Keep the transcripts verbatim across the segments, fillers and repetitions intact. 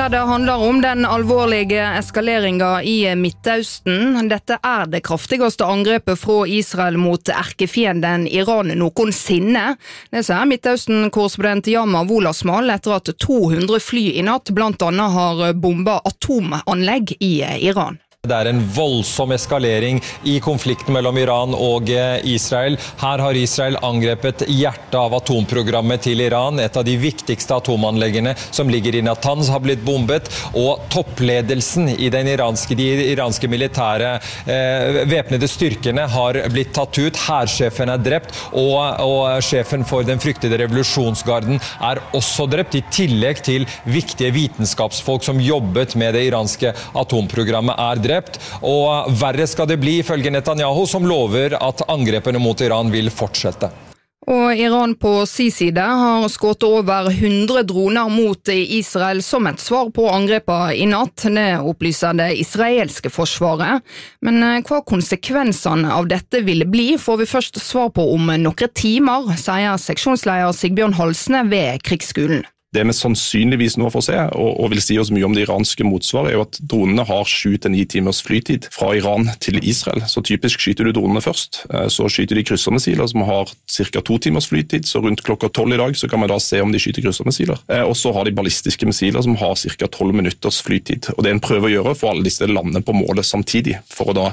der det handler om den alvorlige eskaleringen i Midtøsten. Dette er det kraftigste angrepet fra Israel mot erkefienden Iran noensinne. Det sier Midtøsten-korrespondent Yama Wolasmal etter at to hundre fly i natt blant annet har bombet atomanlegg i Iran. Det er en voldsom eskalering i konflikten mellom Iran og Israel. Her har Israel angrepet hjertet av atomprogrammet til Iran. Et av de viktigste atomanleggene som ligger i Natanz har blitt bombet, og toppledelsen i den iranske, de iranske militære eh, væpnede styrkene har blitt tatt ut. Hærsjefen er drept, og, og sjefen for den fryktede revolusjonsgarden er også drept, i tillegg til viktige vitenskapsfolk som jobbet med det iranske atomprogrammet er drept. Og verre skal det bli ifølge Netanyahu, som lover at angrepene mot Iran vil fortsette. Og Iran på sin side har skutt over hundre droner mot Israel som et svar på angrepet i natt. Det opplyser det israelske forsvaret. Men hva konsekvensene av dette ville bli, får vi først svar på om noen timer, sier seksjonsleder Sigbjørn Halsne ved Krigsskolen. Det vi sannsynligvis nå får se, og, og vil si oss mye om det iranske motsvaret, er jo at dronene har sju til ni timers flytid fra Iran til Israel. Så typisk skyter du dronene først, så skyter de kryssermissiler som har ca. to timers flytid, så rundt klokka tolv i dag så kan vi da se om de skyter kryssermissiler. Og så har de ballistiske missiler som har ca. tolv minutters flytid. Og det er en prøve å gjøre for alle disse landene på målet samtidig, for å da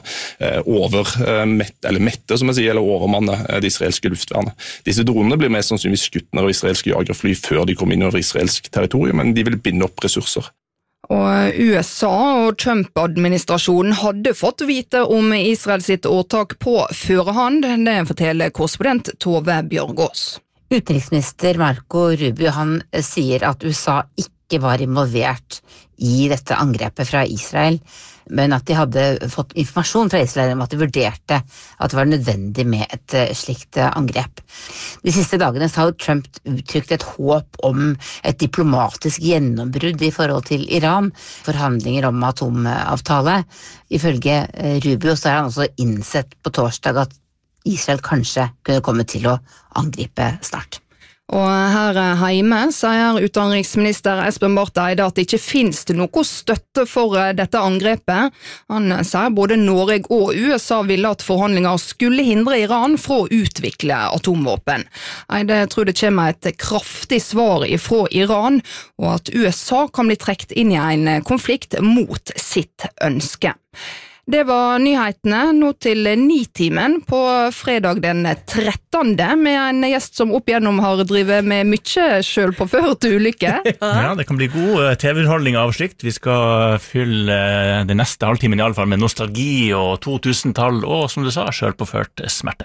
overmette, eller mette som jeg sier, eller overmanne det israelske luftvernet. Disse dronene blir mest sannsynligvis skutt av israelske jagerfly før de kommer inn over israelsk territorium, men de vil binde opp ressurser. Og U S A og Trump-administrasjonen hadde fått vite om Israel sitt åtak på førehånd. Det forteller korrespondent Tove Bjørgås. Utenriksminister Marco Rubio han sier at U S A ikke var involvert i dette angrepet fra Israel, men at de hadde fått informasjon fra Israel om at de vurderte at det var nødvendig med et slikt angrep. De siste dagene så har Trump uttrykt et håp om et diplomatisk gjennombrudd i forhold til Iran, forhandlinger om atomavtale. Ifølge Rubio så har han også innsett på torsdag at Israel kanskje kunne komme til å angripe snart. Og her hjemme sier utenriksminister Espen Barth Eide at det ikke finnes noe støtte for dette angrepet. Han sier både Norge og U S A ville at forhandlinger skulle hindre Iran fra å utvikle atomvåpen. Eide tror det kommer et kraftig svar fra Iran, og at U S A kan bli trukket inn i en konflikt mot sitt ønske. Det var nyhetene nå til ni-timen på fredag den trettende, med en gjest som opp igjennom har drivet med mye selvpåført ulykke. Ja, det kan bli god T V-underholdning av slikt. Vi skal fylle den neste halvtimen i alle fall med nostalgi og to tusen-tall, og som du sa, selvpåført smerte.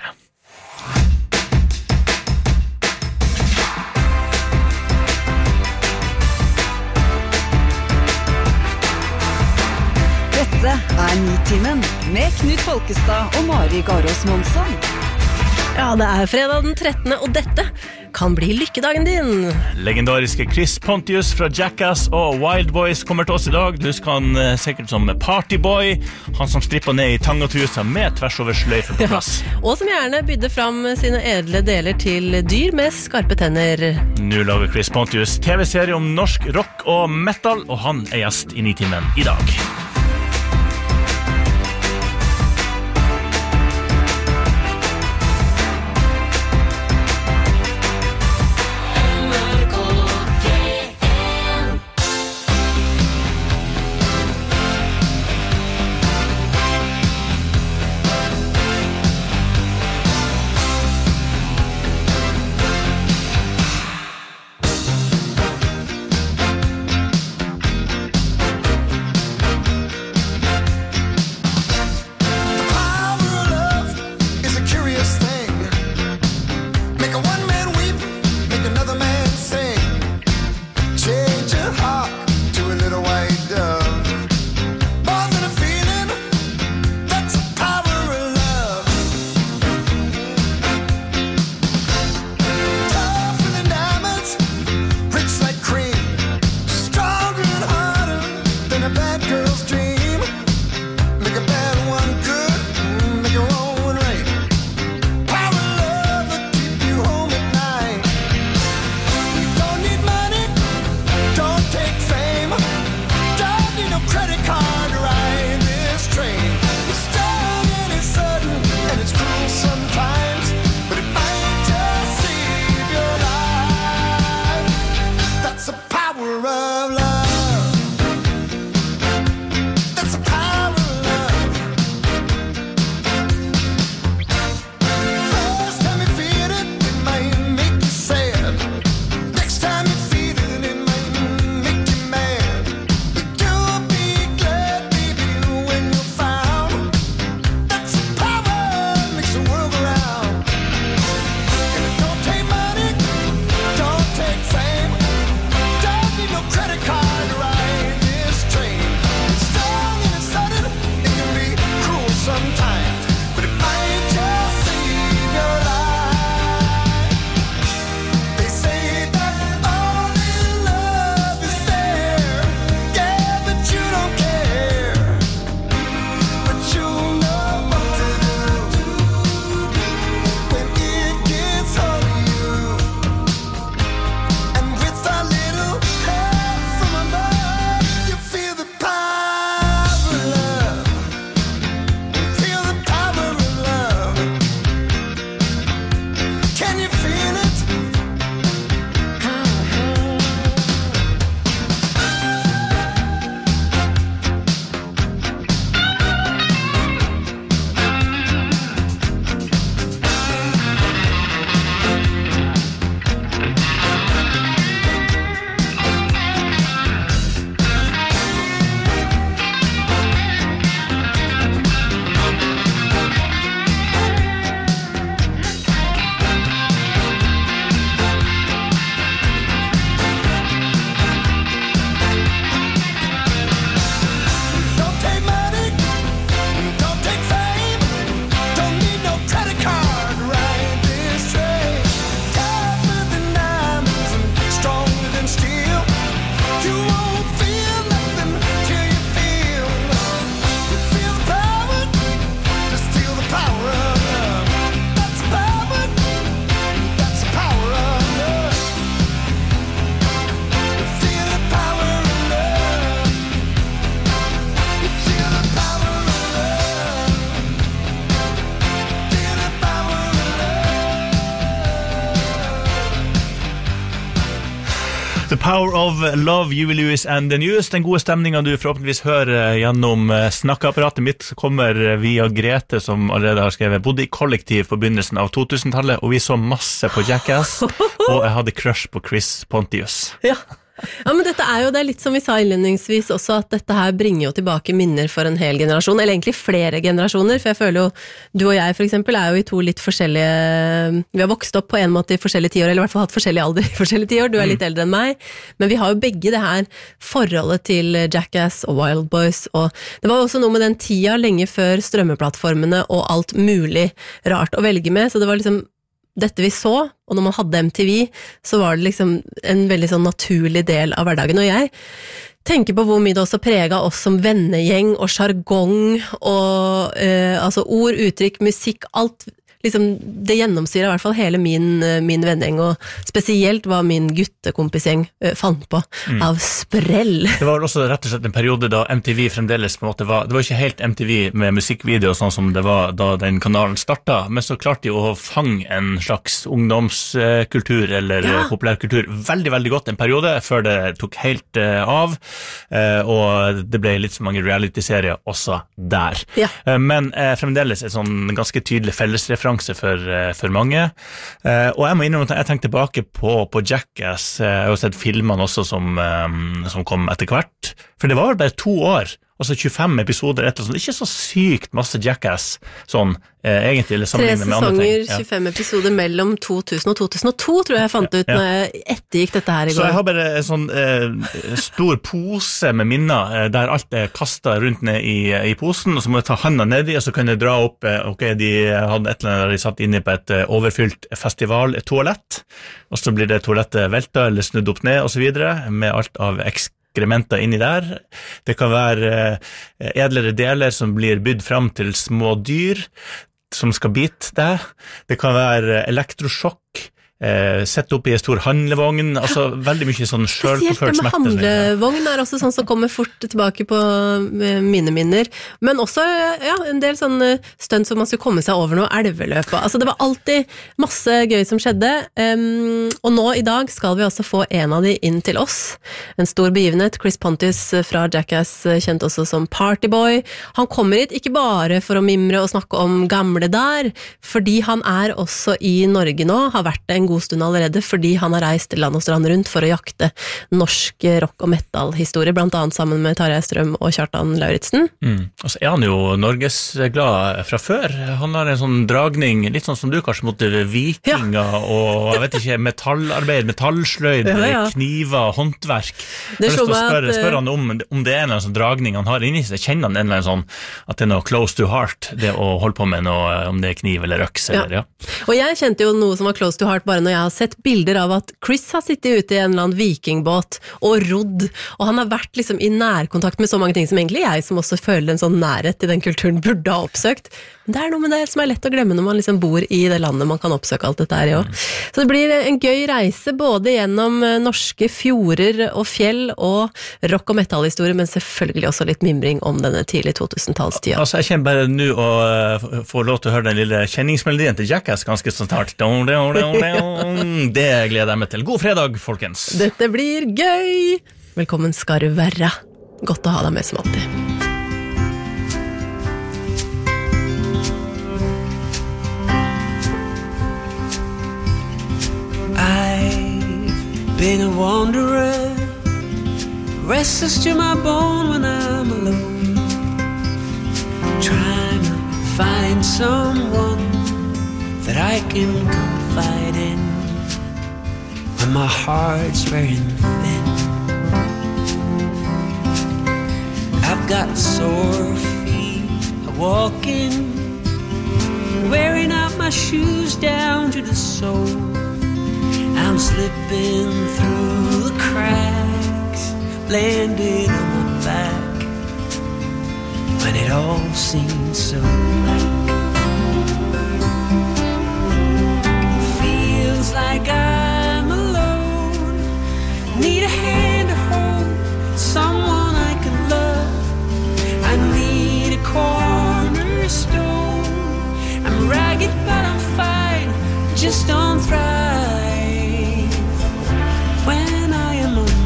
Dette er Nitimen med Knut Folkestad og Mari Garås Monsson. Ja, det er fredag den trettende, og dette kan bli lykkedagen din. Legendariske Chris Pontius fra Jackass og Wild Boys kommer til oss i dag. Du husker han sikkert som Partyboy, han som strippet ned i tangatrusa med tvers over sløyfe på plass. Ja, og som gjerne bydde fram sine edle deler til dyr med skarpe tenner. Nå lager Chris Pontius T V-serie om norsk rock og metal, og han er gjest i Nitimen i dag. Power of Love, Huey Lewis and the News. Den gode stemningen du forhåpentligvis hører gjennom snakkeapparatet mitt kommer via Grete, som allerede har skrevet bodde i kollektiv på begynnelsen av to-tusentallet, og vi så masse på Jackass, og jeg hadde crush på Chris Pontius. Ja. Ja, men dette er jo det er litt som vi sa innledningsvis også, at dette her bringer jo tilbake minner for en hel generasjon, eller egentlig flere generasjoner, for jeg føler jo, du og jeg for eksempel er jo i to litt forskjellige, vi har vokst opp på en måte i forskjellige tiår, eller i hvert fall hatt forskjellig alder i forskjellige tiår, du er litt eldre enn meg, men vi har jo begge det her forholdet til Jackass og Wild Boys, og det var også noe med den tida lenge før strømmeplattformene og alt mulig rart å velge med, så det var liksom dette vi så, og når man hadde M T V, så var det liksom en veldig sånn naturlig del av hverdagen, og jeg tenker på hvor mye det også preget oss som vennegjeng og jargong, og eh, altså ord, uttrykk, musikk, alt liksom, det gjennomsyrer i hvert fall hele min, min vennegjeng, og spesielt hva min guttekompisgjeng uh, fant på mm. av sprell. Det var også rett og slett en periode da M T V fremdeles på en måte var, det var ikke helt M T V med musikkvideo sånn som det var da den kanalen startet, men så klarte de å fange en slags ungdomskultur eller ja. populærkultur veldig, veldig godt en periode før det tok helt uh, av, uh, og det ble litt så mange reality-serier også der. Ja. Uh, men uh, fremdeles er sånn ganske tydelig fellesreferanse For, for mange, uh, og jeg må innrømme at jeg tenkte tilbake på, på Jackass, jeg har sett filmene også som, um, som kom etter hvert, for det var vel bare to år, altså tjuefem episoder etter, sånn, ikke så sykt masse Jackass, sånn, eh, egentlig, eller sammenlignet med andre ting. Tre sesonger, ja. tjuefem episoder mellom to tusen og to tusen og to, tror jeg jeg fant ut ja. når jeg ettergikk dette her i går. Så jeg har bare en sånn eh, stor pose med minner, eh, der alt er kastet rundt ned i, i posen, og så må jeg ta handa ned i, og så kan jeg dra opp, eh, ok, de hadde et eller annet der de satt inne på et eh, overfylt festival-toalett, og så blir det toalettet velta eller snudd opp ned, og så videre, med alt av eksk ekskrementer inni der. Det kan være edlere deler som blir bydd fram til små dyr som skal bite deg. Det kan være elektrosjokk, eh, sett opp i en stor handlevogn, altså veldig mye sånn selvpåført smerte. Spesielt det med handlevogn er også sånn som kommer fort tilbake på mine minner, men også ja, en del sånn stund som man skulle komme seg over noe elveløp. Altså det var alltid masse gøy som skjedde, um, og nå i dag skal vi også få en av de inn til oss. En stor begivenhet, Chris Pontius fra Jackass, kjent også som Partyboy. Han kommer hit ikke bare for å mimre og snakke om gamle der, fordi han er også i Norge nå, har vært en god stund allerede, fordi han har reist land og strand rundt for å jakte norsk rock- og metal-historie, blant annet sammen med Tarjei Strøm og Kjartan Lauritsen. Mm. Og så er han jo norgesglad fra før. Han har en sånn dragning, litt sånn som du kanskje mot vikinger, ja. og jeg vet ikke, metallarbeid, metallsløyd, ja, ja. kniver, håndverk. Det jeg har lyst til å spørre, at, spørre han om, om det er en sånn dragning han har inni seg. Kjenner han en eller annen sånn, at det er noe close to heart, det å holde på med noe, om det er kniv eller øks, eller, ja. ja. Og jeg kjente jo noe som var close to heart bare når jeg har sett bilder av at Chris har sittet ute i en eller annen vikingbåt og rodd, og han har vært liksom i nærkontakt med så mange ting som egentlig jeg, som også føler en sånn nærhet til den kulturen, burde ha oppsøkt. Men det er noe med det som er lett å glemme når man liksom bor i det landet man kan oppsøke alt dette her i også. Så det blir en gøy reise både gjennom norske fjorder og fjell og rock- og metal-historie, men selvfølgelig også litt mimring om denne tidlig to-tusen-tallstida. Altså, jeg kjenner bare nå å uh, få lov til å høre den lille kjenningsmelodien til Jackass ganske så snart. Det gleder jeg meg til. God fredag, folkens! Dette blir gøy! Velkommen skal du være. Godt å ha deg med som alltid. I've been a wanderer, restless to my bone when I'm alone, trying to find someone that I can confide in when my heart's wearing thin. I've got sore feet, I walk in, wearing out my shoes down to the sole. I'm slipping through the cracks, landing on my back, when it all seems so black. Feels like I'm alone, need a hand to hold, someone I can love. I need a cornerstone, I'm ragged but I'm fine, just don't thrive when I am alone.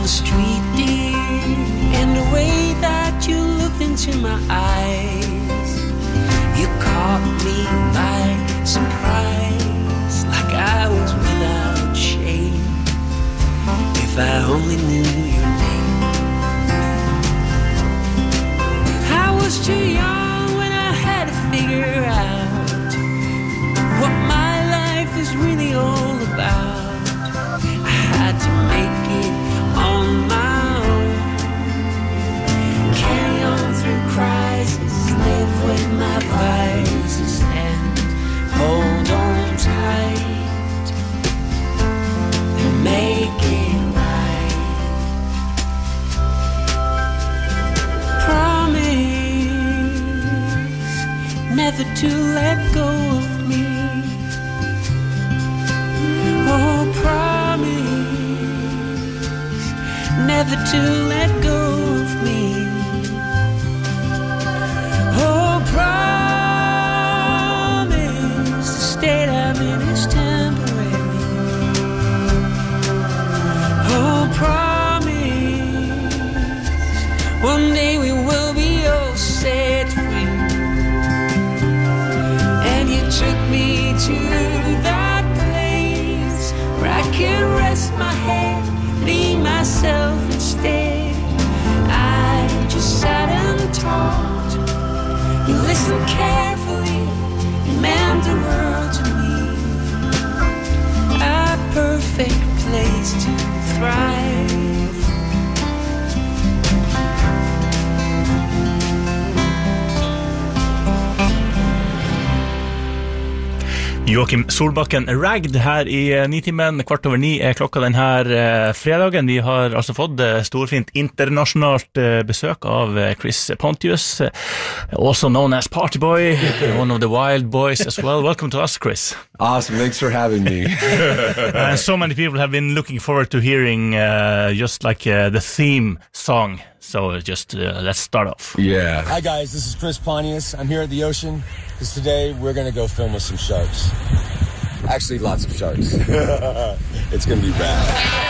the street, dear, and the way that you looked into my eyes, you caught me by surprise, like I was without shame. If I only knew your name. I was too young when I had to figure out what my life is really all about. I had to make it on my own, carry on through crisis, live with my vices, and hold on tight and make it right. Promise never to let go of me. Oh, promise never to let go of me. Oh, promise the state I'm in is temporary. Oh, promise one day we will be all set free. And you took me to that place where I can rest my head, be myself instead. I just sat and talked. You listened carefully, you meant the world to me. A perfect place to thrive. Joakim Solbakken Ragged her i Nitimen, kvart over ni er klokka den her eh, fredagen. Vi har altså fått eh, storfint internasjonalt eh, besøk av eh, Chris Pontius, eh, also known as Partyboy, one of the wild boys as well. Welcome to us, Chris. Awesome, thanks for having me. And so many people have been looking forward to hearing uh, just like uh, the theme song. So just uh, let's start off. Yeah. Hi guys, this is Chris Pontius. I'm here at the ocean because today we're going to go film with some sharks. Actually, lots of sharks. It's going to be bad.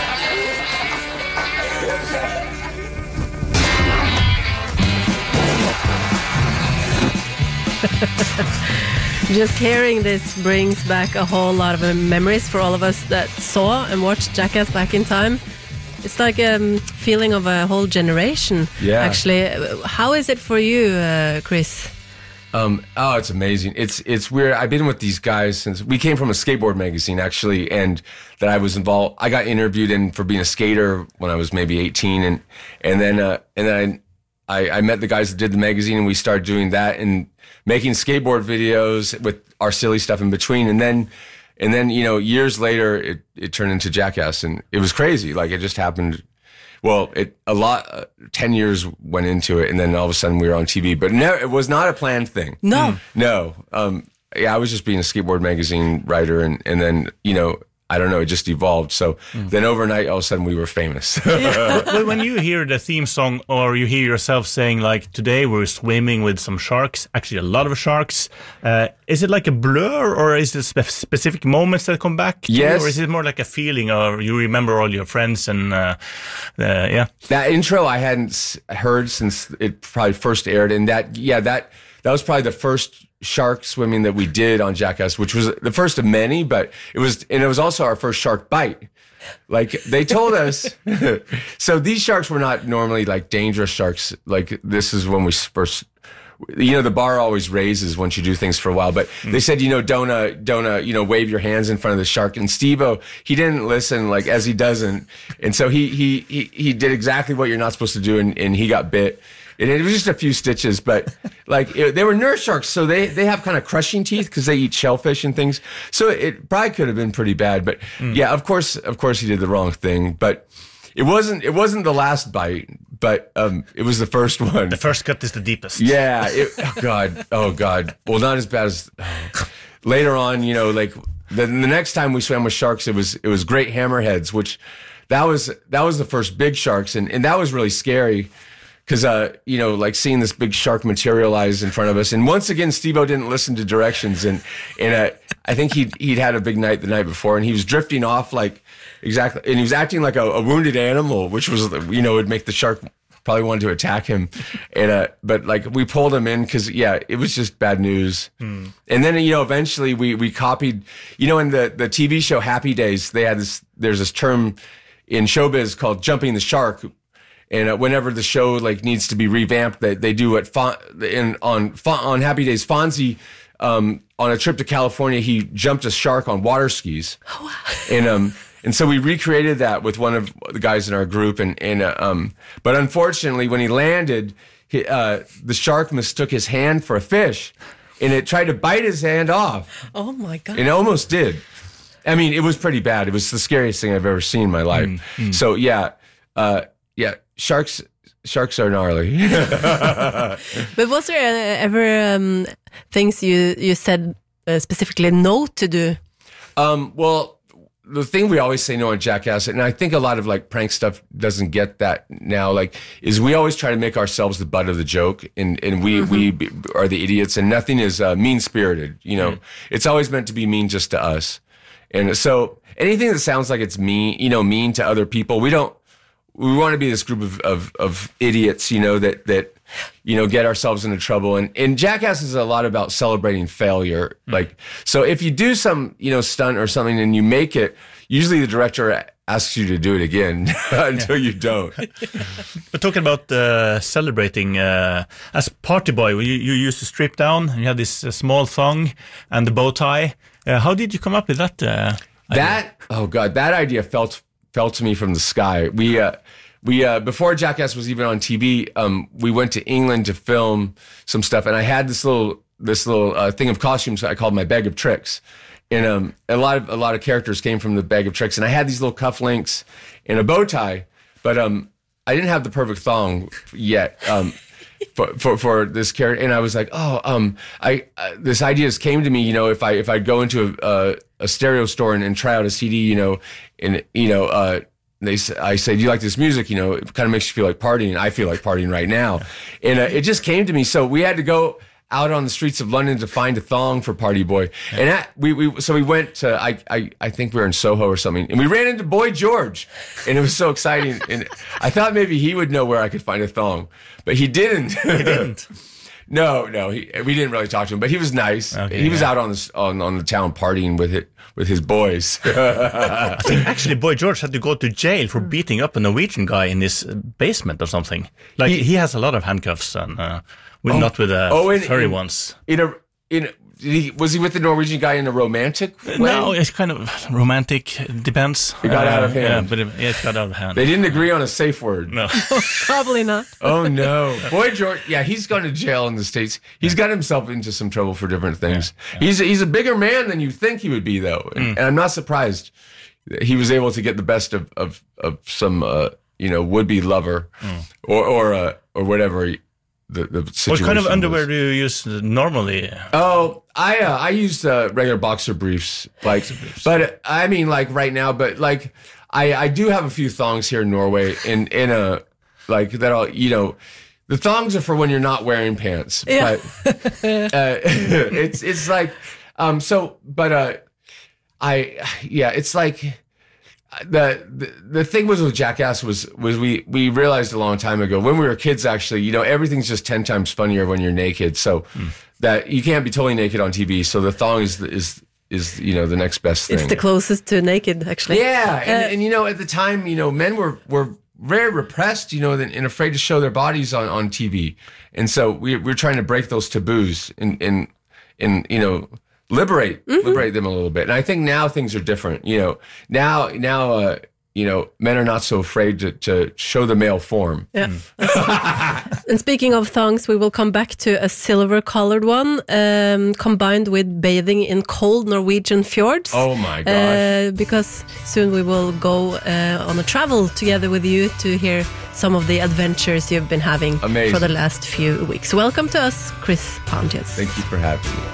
Just hearing this brings back a whole lot of memories for all of us that saw and watched Jackass back in time. It's like a um, feeling of a whole generation, Yeah. actually. How is it for you, uh, Chris? Um, oh, it's amazing. It's it's weird. I've been with these guys since we came from a skateboard magazine, actually, and that I was involved. I got interviewed in for being a skater when I was maybe eighteen, and and then uh, and then I, I I met the guys that did the magazine, and we started doing that and making skateboard videos with our silly stuff in between, and then. And then, you know, years later, it, it turned into Jackass, and it was crazy. Like, it just happened. Well, it a lot, uh, ten years went into it, and then all of a sudden we were on T V. But no, it was not a planned thing. No. No. Um, yeah, I was just being a skateboard magazine writer, and, and then, you know, I don't know, it just evolved. So then overnight, all of a sudden, we were famous. Well, when you hear the theme song or you hear yourself saying like, today we're swimming with some sharks, actually a lot of sharks, uh, is it like a blur or is it spe- specific moments that come back to Yes. you, or is it more like a feeling or you remember all your friends and uh, uh, yeah? That intro I hadn't s- heard since it probably first aired, and that yeah that that was probably the first shark swimming that we did on Jackass, which was the first of many, but it was and it was also our first shark bite. Like they told us, so these sharks were not normally like dangerous sharks. Like this is when we first. You know, the bar always raises once you do things for a while, but they said, you know, don't, uh, don't, uh, you know, wave your hands in front of the shark. And Steve-O, he didn't listen, like, as he doesn't. And so he, he, he, he did exactly what you're not supposed to do. And, and he got bit. And it was just a few stitches, but like it, they were nurse sharks. So they, they have kind of crushing teeth because they eat shellfish and things. So it probably could have been pretty bad, but mm. yeah, of course, of course he did the wrong thing, but it wasn't, it wasn't the last bite. But um, it was the first one. The first cut is the deepest. Yeah. It, oh, God. Oh, God. Well, not as bad as... Oh. Later on, you know, like, the, the next time we swam with sharks, it was it was great hammerheads, which that was that was the first big sharks. And, and that was really scary Because, uh, you know, like seeing this big shark materialize in front of us. And once again, Steve-O didn't listen to directions. And, and uh, I think he'd, he'd had a big night the night before. And he was drifting off like, exactly. And he was acting like a, a wounded animal, which was, you know, would make the shark probably want to attack him. And, uh, but like we pulled him in because, yeah, it was just bad news. Mm. And then, you know, eventually we, we copied, you know, in the, the T V show Happy Days, they had this, there's this term in showbiz called jumping the shark. And uh, whenever the show like needs to be revamped, they, they do it Fon- in, on on Happy Days. Fonzie, um, on a trip to California, he jumped a shark on water skis, oh, wow. and um, and so we recreated that with one of the guys in our group. And and uh, um, but unfortunately, when he landed, he, uh, the shark mistook his hand for a fish, and it tried to bite his hand off. Oh my God! And it almost did. I mean, it was pretty bad. It was the scariest thing I've ever seen in my life. Mm, mm. So yeah, uh, yeah. Sharks, sharks are gnarly. But was there ever um, things you you said uh, specifically no to do? Um, well, the thing we always say no on Jackass, and I think a lot of like prank stuff doesn't get that now. Like, is we always try to make ourselves the butt of the joke, and and we mm-hmm. we are the idiots, and nothing is uh, mean spirited. You know, mm. it's always meant to be mean just to us, and so anything that sounds like it's mean, you know, mean to other people, we don't. We want to be this group of, of, of idiots, you know, that, that, you know, get ourselves into trouble. And, and Jackass is a lot about celebrating failure. Mm. Like, so if you do some, you know, stunt or something and you make it, usually the director asks you to do it again until you don't. But talking about uh, celebrating, uh, as Party Boy, you, you used to strip down, and you had this uh, small thong and the bow tie. Uh, how did you come up with that? Uh, that, oh God, that idea felt fell to me from the sky. We, uh, we, uh, before Jackass was even on T V, um, we went to England to film some stuff, and I had this little, this little, uh, thing of costumes I called my bag of tricks. And, um, a lot of, a lot of characters came from the bag of tricks, and I had these little cufflinks and a bow tie, but, um, I didn't have the perfect thong yet, um, for, for, for this character. And I was like, oh, um, I, uh, this idea just came to me, you know, if I, if I go into a, a, a stereo store and, and try out a C D, you know, and, you know, uh, they, I say, do you like this music? You know, it kind of makes you feel like partying. I feel like partying right now. And uh, it just came to me. So we had to go out on the streets of London to find a thong for Party Boy. And that, we, we, so we went to, I, I, I think we were in Soho or something, and we ran into Boy George, and it was so exciting. And I thought maybe he would know where I could find a thong, but he didn't. He didn't. No, no, he, we didn't really talk to him, but he was nice. Okay, he was yeah. out on the on, on the town partying with it with his boys. I think actually Boy George had to go to jail for beating up a Norwegian guy in his basement or something. Like he, he has a lot of handcuffs, and uh, with, oh, not with uh, oh, in, furry in, ones. In a in. Did he, was he with the Norwegian guy in a romantic way? No, it's kind of romantic. It depends. It got uh, out of hand. Yeah, but it, it got out of hand. They didn't agree on a safe word. No. Probably not. Oh, no. Boy George, yeah, he's gone to jail in the States. He's got himself into some trouble for different things. Yeah, yeah. He's, he's a bigger man than you think he would be, though. And, mm. and I'm not surprised that he was able to get the best of, of, of some, uh, you know, would-be lover mm. or, or, uh, or whatever he, The, the what kind of underwear was. do you use normally? Oh, I uh, I use uh, regular boxer briefs, like, boxer briefs. But I mean, like right now, but like I, I do have a few thongs here in Norway, in in a like that. I'll you know, the thongs are for when you're not wearing pants. Yeah. But uh, it's it's like um so, but uh, I yeah, it's like. The, the the thing was with Jackass was was we we realized a long time ago when we were kids, actually, you know, everything's just ten times funnier when you're naked, so mm. that you can't be totally naked on T V, so the thong is is is you know the next best thing. It's the closest to naked, actually. Yeah, uh, and, and you know, at the time, you know, men were were very repressed, you know, and afraid to show their bodies on, on T V, and so we we're trying to break those taboos and and and you know. Liberate, mm-hmm. liberate them a little bit. And I think now things are different. You know, now, now, uh, you know, men are not so afraid to, to show the male form. Yeah. Mm. And speaking of thongs, we will come back to a silver-colored one, um, combined with bathing in cold Norwegian fjords. Oh my gosh. Uh, because soon we will go uh, on a travel together with you to hear some of the adventures you've been having Amazing. for the last few weeks. Welcome to us, Chris Pontius. Thank you for having me.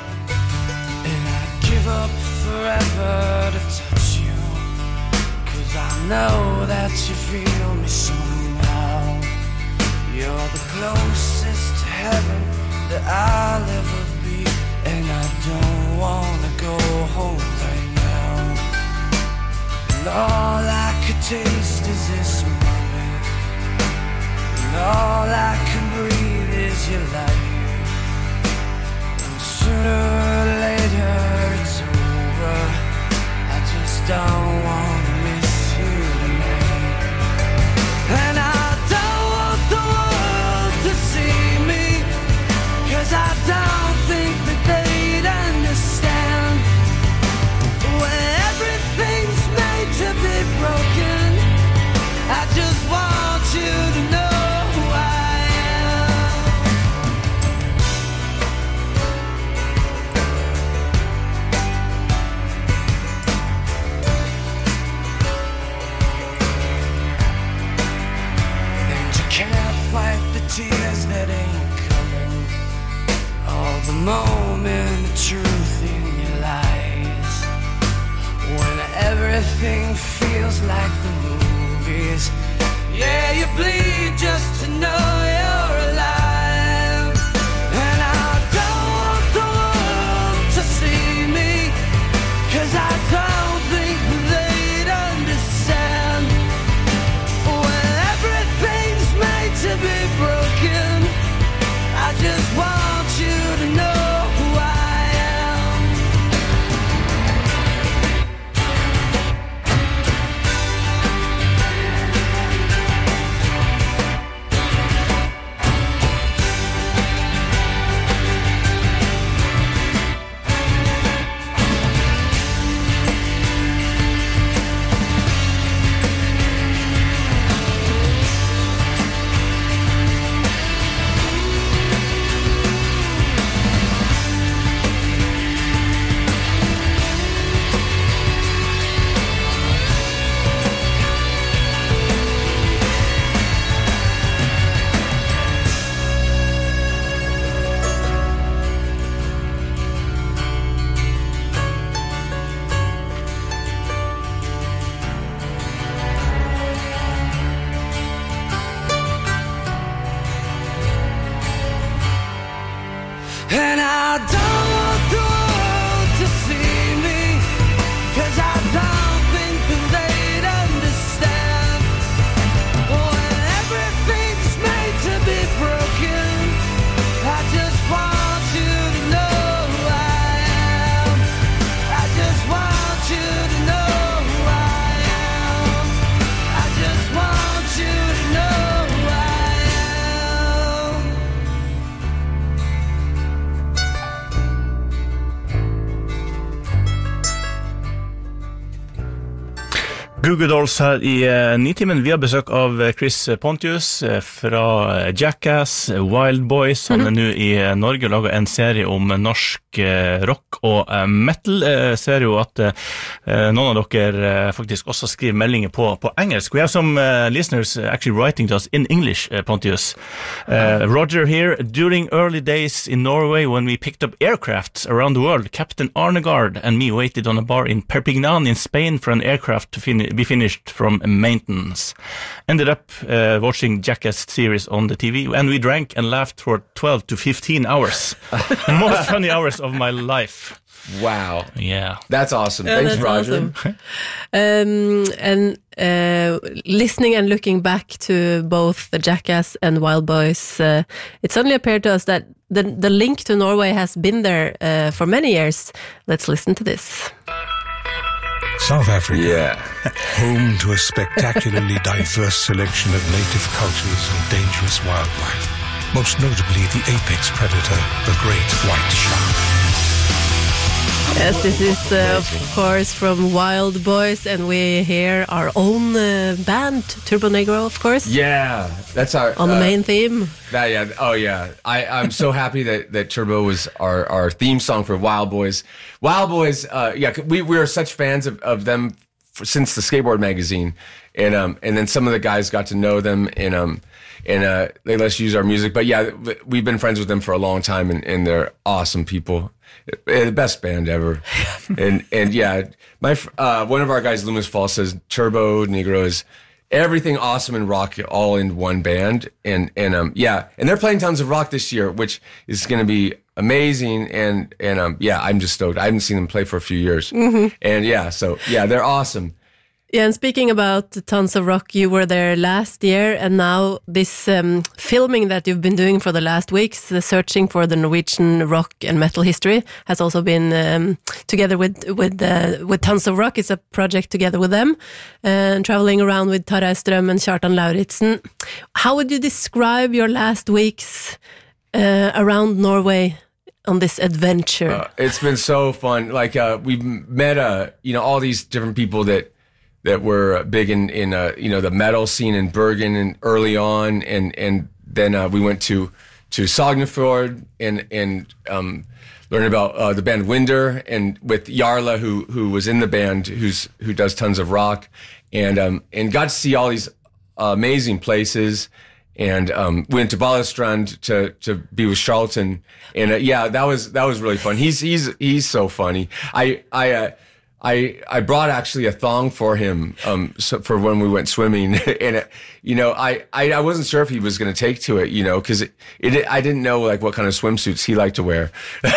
Give up forever to touch you, 'cause I know that you feel me somehow. You're the closest to heaven that I'll ever be, and I don't wanna go home right now. And all I could taste is this moment, and all I can breathe is your light. And sooner or later it's over. I just don't wanna miss you tonight. And I don't want the world to see me, 'cause I don't think that they'd understand. When everything's made to be broken, I just want you to know who I am. And you can't fight the tears that ain't coming, all the moment of truth in your lies. When everything feels like the movies, yeah, you bleed just to know you're alive. And I don't want the world to see me, 'cause I don't think they'd understand. When everything's made to be broken, I just want you to know who I am. And I don't want the world to see me, 'cause I don't think that they'd understand. When everything's made to be broken, I just want you to know who I am. I just want you to know who I am. I just want you to know who I am. Goo Goo Dolls her i uh, Nitimen. Vi har besøk av Chris Pontius uh, fra Jackass, Wild Boys. Han er nå i uh, Norge og lager en serie om norsk uh, rock og uh, metal. Uh, ser jo at uh, noen av dere uh, faktisk også skriver meldinger på, på engelsk. We have some uh, listeners actually writing to us in English, uh, Pontius. Uh, Roger here. During early days in Norway when we picked up aircrafts around the world, Captain Arnegard and me waited on a bar in Perpignan in Spain for an aircraft to fin- be finished from maintenance. Ended up uh, watching Jackass series on the T V, and we drank and laughed for twelve to fifteen hours. Most funny hours of my life. Wow. Yeah. That's awesome. Yeah, Thanks, that's Roger. awesome. um, and uh, listening and looking back to both the Jackass and Wild Boys, uh, it suddenly appeared to us that the, the link to Norway has been there uh, for many years. Let's listen to this. South Africa, Yeah. home to a spectacularly diverse selection of native cultures and dangerous wildlife, most notably the apex predator, the great white shark. Yes, this is uh, of course from Wild Boys, and we hear our own uh, band, Turbo Negro, of course. Yeah, that's our on the uh, main theme. That, yeah, oh yeah. I, I'm so happy that, that Turbo was our, our theme song for Wild Boys. Wild Boys, uh, yeah, we we were such fans of, of them for, since the Skateboard magazine, and um and then some of the guys got to know them, and um and uh they let us use our music. But yeah, we've been friends with them for a long time, and, and they're awesome people. The best band ever. and and yeah, my uh, one of our guys, Loomis Falls, says Turbo Negro is everything awesome and rock all in one band. And, and, um, yeah, and they're playing Tons of Rock this year, which is going to be amazing. And, and, um, yeah, I'm just stoked. I haven't seen them play for a few years. Mm-hmm. And yeah, so yeah, they're awesome. Yeah, and speaking about Tons of Rock, you were there last year, and now this um, filming that you've been doing for the last weeks, the searching for the Norwegian rock and metal history, has also been um, together with with uh, with Tons of Rock. It's a project together with them, and traveling around with Tarjei Strøm and Kjartan Lauritzen. How would you describe your last weeks uh, around Norway on this adventure? Uh, it's been so fun. Like uh, we've met, uh, you know, all these different people that. that were big in, in uh, you know, the metal scene in Bergen and early on. And, and then uh, we went to, to Sognefjord and, and um, learned about uh, the band Winder and with Jarle, who, who was in the band, who's, who does Tons of Rock. And, um, and got to see all these uh, amazing places. And um, went to Balestrand to, to be with Charlton. And uh, yeah, that was, that was really fun. He's, he's, he's so funny. I, I, uh, I I brought actually a thong for him um so for when we went swimming, and it, you know I, I I wasn't sure if he was going to take to it, you know, because it, it I didn't know like what kind of swimsuits he liked to wear.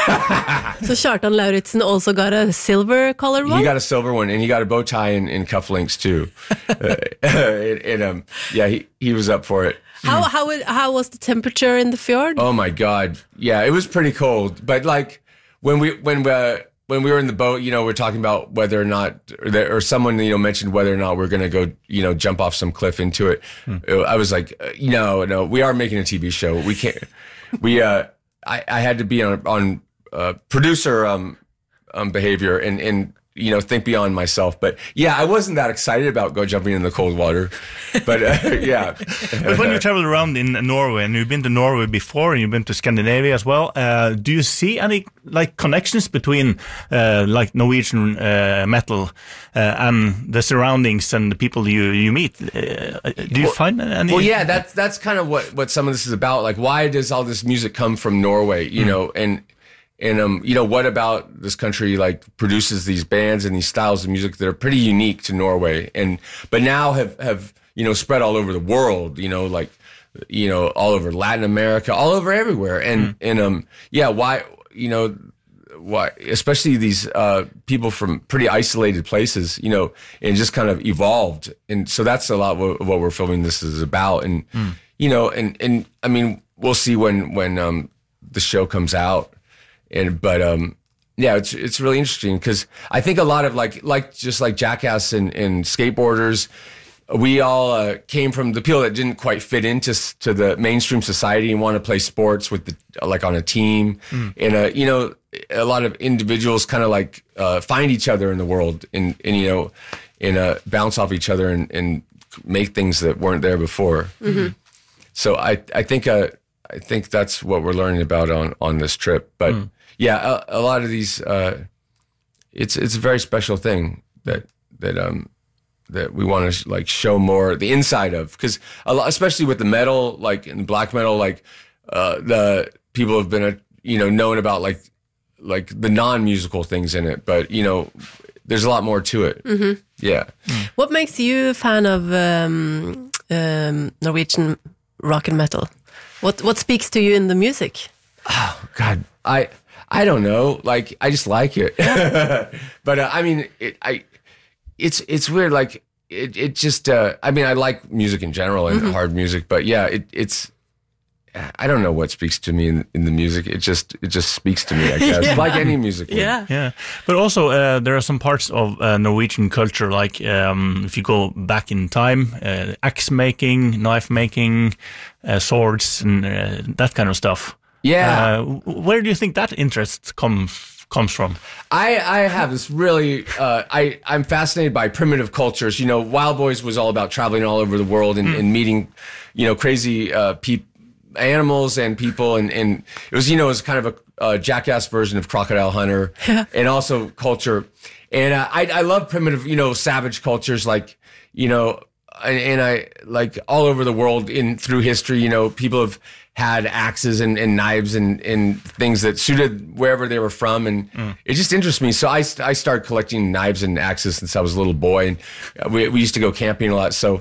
So Kjartan Lauritzen also got a silver colored one. He got a silver one, and he got a bow tie and, and cufflinks too. uh, and, and um yeah he he was up for it. How how it, how was the temperature in the fjord? Oh my God, yeah, it was pretty cold, but like when we when we. Uh, When we were in the boat, you know, we're talking about whether or not, or, there, or someone, you know, mentioned whether or not we're going to go, you know, jump off some cliff into it. Hmm. I was like, no, no, we are making a T V show. We can't. We, uh, I, I had to be on on uh, producer um, um behavior and and you know think beyond myself. But yeah, I wasn't that excited about go jumping in the cold water. But uh, yeah. But when you travel around in Norway, and you've been to Norway before, and you've been to Scandinavia as well, uh, do you see any like connections between uh, like Norwegian uh, metal uh, and the surroundings and the people you you meet? Uh, do you well, find any? Well, yeah, that's that's kind of what what some of this is about. Like, why does all this music come from Norway? You mm. know, and. And, um, you know, what about this country, like, produces these bands and these styles of music that are pretty unique to Norway and, but now have, have, you know, spread all over the world, you know, like, you know, all over Latin America, all over everywhere. And, mm. and, um, yeah, why, you know, why, especially these, uh, people from pretty isolated places, you know, and just kind of evolved. And so that's a lot of what we're filming this is about. And, mm. you know, and, and, I mean, we'll see when, when, um, the show comes out. And but um yeah, it's it's really interesting because I think a lot of like like just like Jackass and, and skateboarders, we all uh, came from the people that didn't quite fit into to the mainstream society and want to play sports with the like on a team, mm. and uh, you know a lot of individuals kind of like uh, find each other in the world and and you know and uh, bounce off each other and, and make things that weren't there before. Mm-hmm. So I I think uh, I think that's what we're learning about on on this trip, but. Mm. Yeah, a, a lot of these, uh, it's it's a very special thing that that um that we want to sh- like show more the inside of because a lot, especially with the metal, like in black metal, like uh, the people have been uh, you know known about like like the non-musical things in it, but you know there's a lot more to it. Mm-hmm. Yeah. What makes you a fan of um, um, Norwegian rock and metal? What what speaks to you in the music? Oh God, I. I don't know. Like, I just like it. But, uh, I mean, it, I, it's, it's weird. Like, it, it just, uh, I mean, I like music in general and mm-hmm. hard music, but yeah, it, it's, I don't know what speaks to me in, in the music. It just, it just speaks to me, I guess. Yeah. Like any music. Yeah. Yeah. But also, uh, there are some parts of uh, Norwegian culture, like, um, if you go back in time, uh, axe making, knife making, uh, swords, and uh, that kind of stuff. Yeah. Uh, where do you think that interest comes comes from? I, I have this really, uh, I, I'm fascinated by primitive cultures. You know, Wild Boys was all about traveling all over the world and, mm. and meeting, you know, crazy uh, pe- animals and people. And, and it was, you know, it was kind of a, a Jackass version of Crocodile Hunter and also culture. And uh, I, I love primitive, you know, savage cultures like, you know, and, and I like all over the world in through history, you know, people have had axes and, and knives and, and things that suited wherever they were from. And mm. it just interests me. So I, I started collecting knives and axes since I was a little boy. And we, we used to go camping a lot. So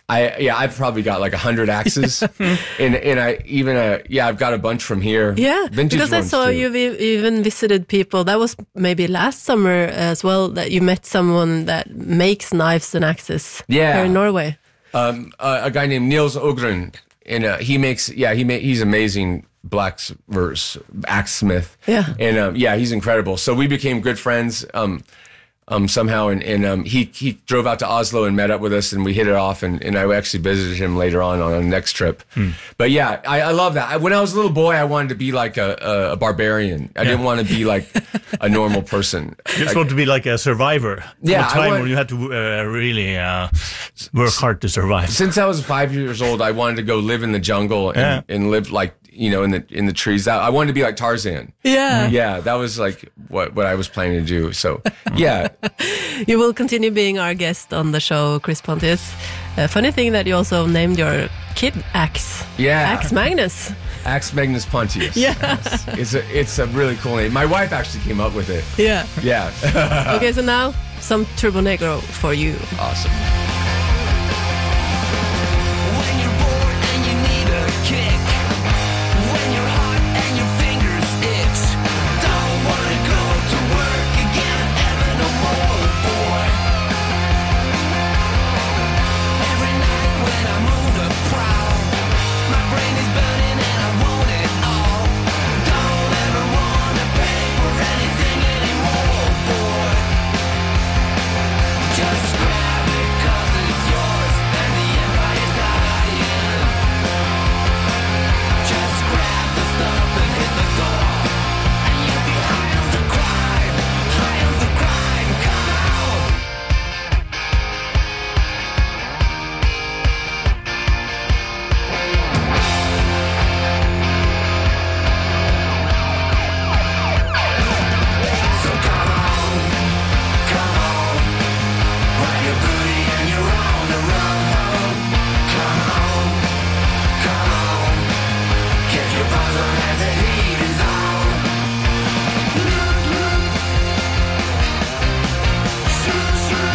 I yeah, I've probably got like a hundred axes, and and I even uh yeah, I've got a bunch from here. Yeah, vintage because I ones saw too. you've e- even visited people. That was maybe last summer as well. That you met someone that makes knives and axes. Yeah. Here in Norway. Um, uh, a guy named Niels Ogren, and uh, he makes yeah he ma- he's amazing blacksmith, axesmith. Yeah, and um, yeah, he's incredible. So we became good friends. Um, Um, somehow, and, and um, he he drove out to Oslo and met up with us, and we hit it off, and, and I actually visited him later on on a next trip. Hmm. But yeah, I, I love that. I, when I was a little boy, I wanted to be like a, a, a barbarian. I yeah. didn't want to be like a normal person. You just I, want to be like a survivor. Yeah, a time want, when you had to uh, really uh, work hard to survive. Since I was five years old, I wanted to go live in the jungle and, yeah. and live like, you know, in the in the trees. I, I wanted to be like Tarzan. Yeah. Yeah, that was like what, what I was planning to do. So, yeah. You will continue being our guest on the show, Chris Pontius. Uh, funny thing that you also named your kid Axe. Yeah. Axe Magnus. Axe Magnus Pontius. Yeah. Yes. It's a it's a really cool name. My wife actually came up with it. Yeah. Yeah. Okay, so now some Turbo Negro for you. Awesome. When you're bored and you need a kick, when you're hot and your fingers itch, don't wanna go to work again ever no more, boy. Every night when I move the prowl, my brain is burning and I want it all. Don't ever wanna pay for anything anymore, boy. Just grab it 'cause it's yours and the empire's dying. Just grab the stuff and hit the door, and you'll be high on the crime, high on the crime, come on! So come on, come on, grab your booty and you're on the run home. Come on, come on, get your buzz on as the heat is on. Shoot, shoot.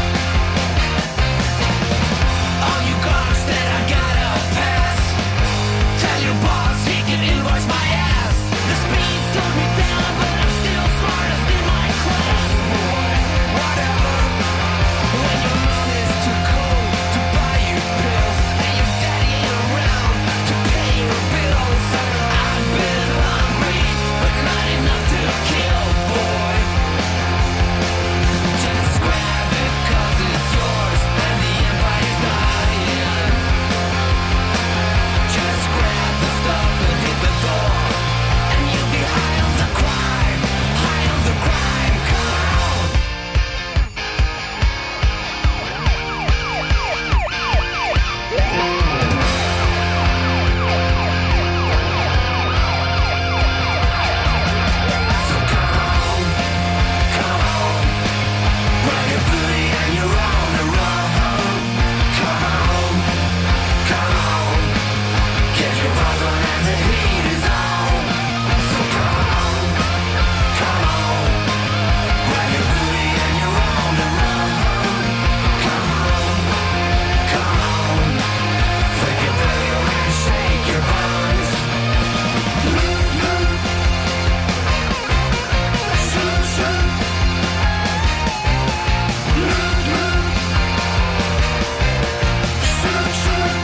All you guards that I gotta pass, tell your boss he can invoice my ass. The speed slowed me down, but I'm still smartest in my class, boy. Whatever. When your mom is too cold to buy you pills, and your daddy ain't around to pay your bills, I've been hungry, but not enough to kill, boy. Just grab it 'cause it's yours, and the empire's dying. Just grab the stuff and hit the door, and you'll be high on the crime, high on the crime, come on! So come on, come on, grab your booty and you're on the run home. Come on, come on, get your buzz on and the heat is on. So come on, come on, grab your booty and you're on the run home. Come on, come on, flick your belly and shake your buns. Shoot, shoot. Shoot, shoot.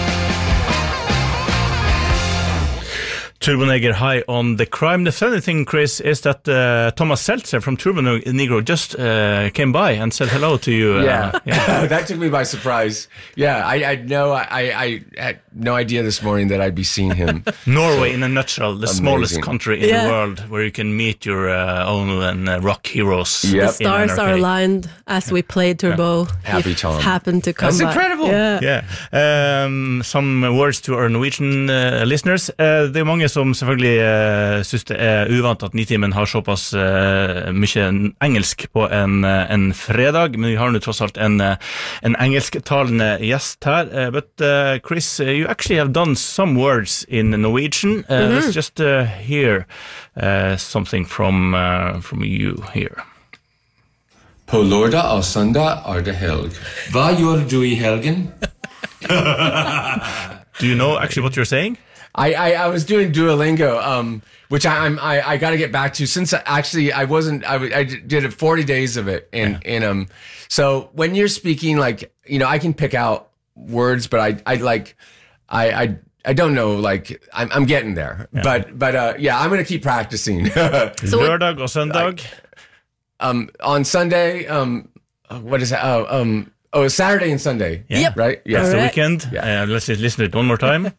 Turbo Negro high on the crime. The funny thing, Chris, is that uh, Thomas Seltzer from Turbo Negro just uh, came by and said hello to you. Uh, Yeah, yeah. that took me by surprise. Yeah, I, I know. I, I had no idea this morning that I'd be seeing him. Norway, in a nutshell, the Amazing. smallest country in Yeah. the world where you can meet your uh, own and uh, rock heroes. Yep. in The stars an are arcade. aligned as we played Turbo. Happy He Tom. happened to come That's by. incredible. Yeah. Yeah. Um, some words to our Norwegian uh, listeners. Uh, det er mange som selvfølgelig uh, synes det er uvant at Nitimen har såpass uh, mye engelsk på en, uh, en fredag, men vi har nå tross alt en, uh, en engelsktalende gjest her. Uh, but uh, Chris, uh, you actually have done some words in Norwegian. Uh, Mm-hmm. Let's just uh, hear uh, something from, uh, from you here. På lørdag og søndag er det helg. Hva gjør du i helgen? Do you know actually what you're saying? I, I, I was doing Duolingo, um, which I, I'm I, I got to get back to. Since I, actually I wasn't I, I did it forty days of it, and yeah. and um so when you're speaking, like, you know, I can pick out words, but I I like I I. I don't know, like, I'm, I'm getting there, yeah. but, but, uh, yeah, I'm going to keep practicing. So Lørdag or Sundag? Um, on Sunday, um, what is that? Oh, um, oh, Saturday and Sunday. Yeah. Yep. Right? Yeah. It's the weekend. Yeah. Uh, let's just listen to it one more time.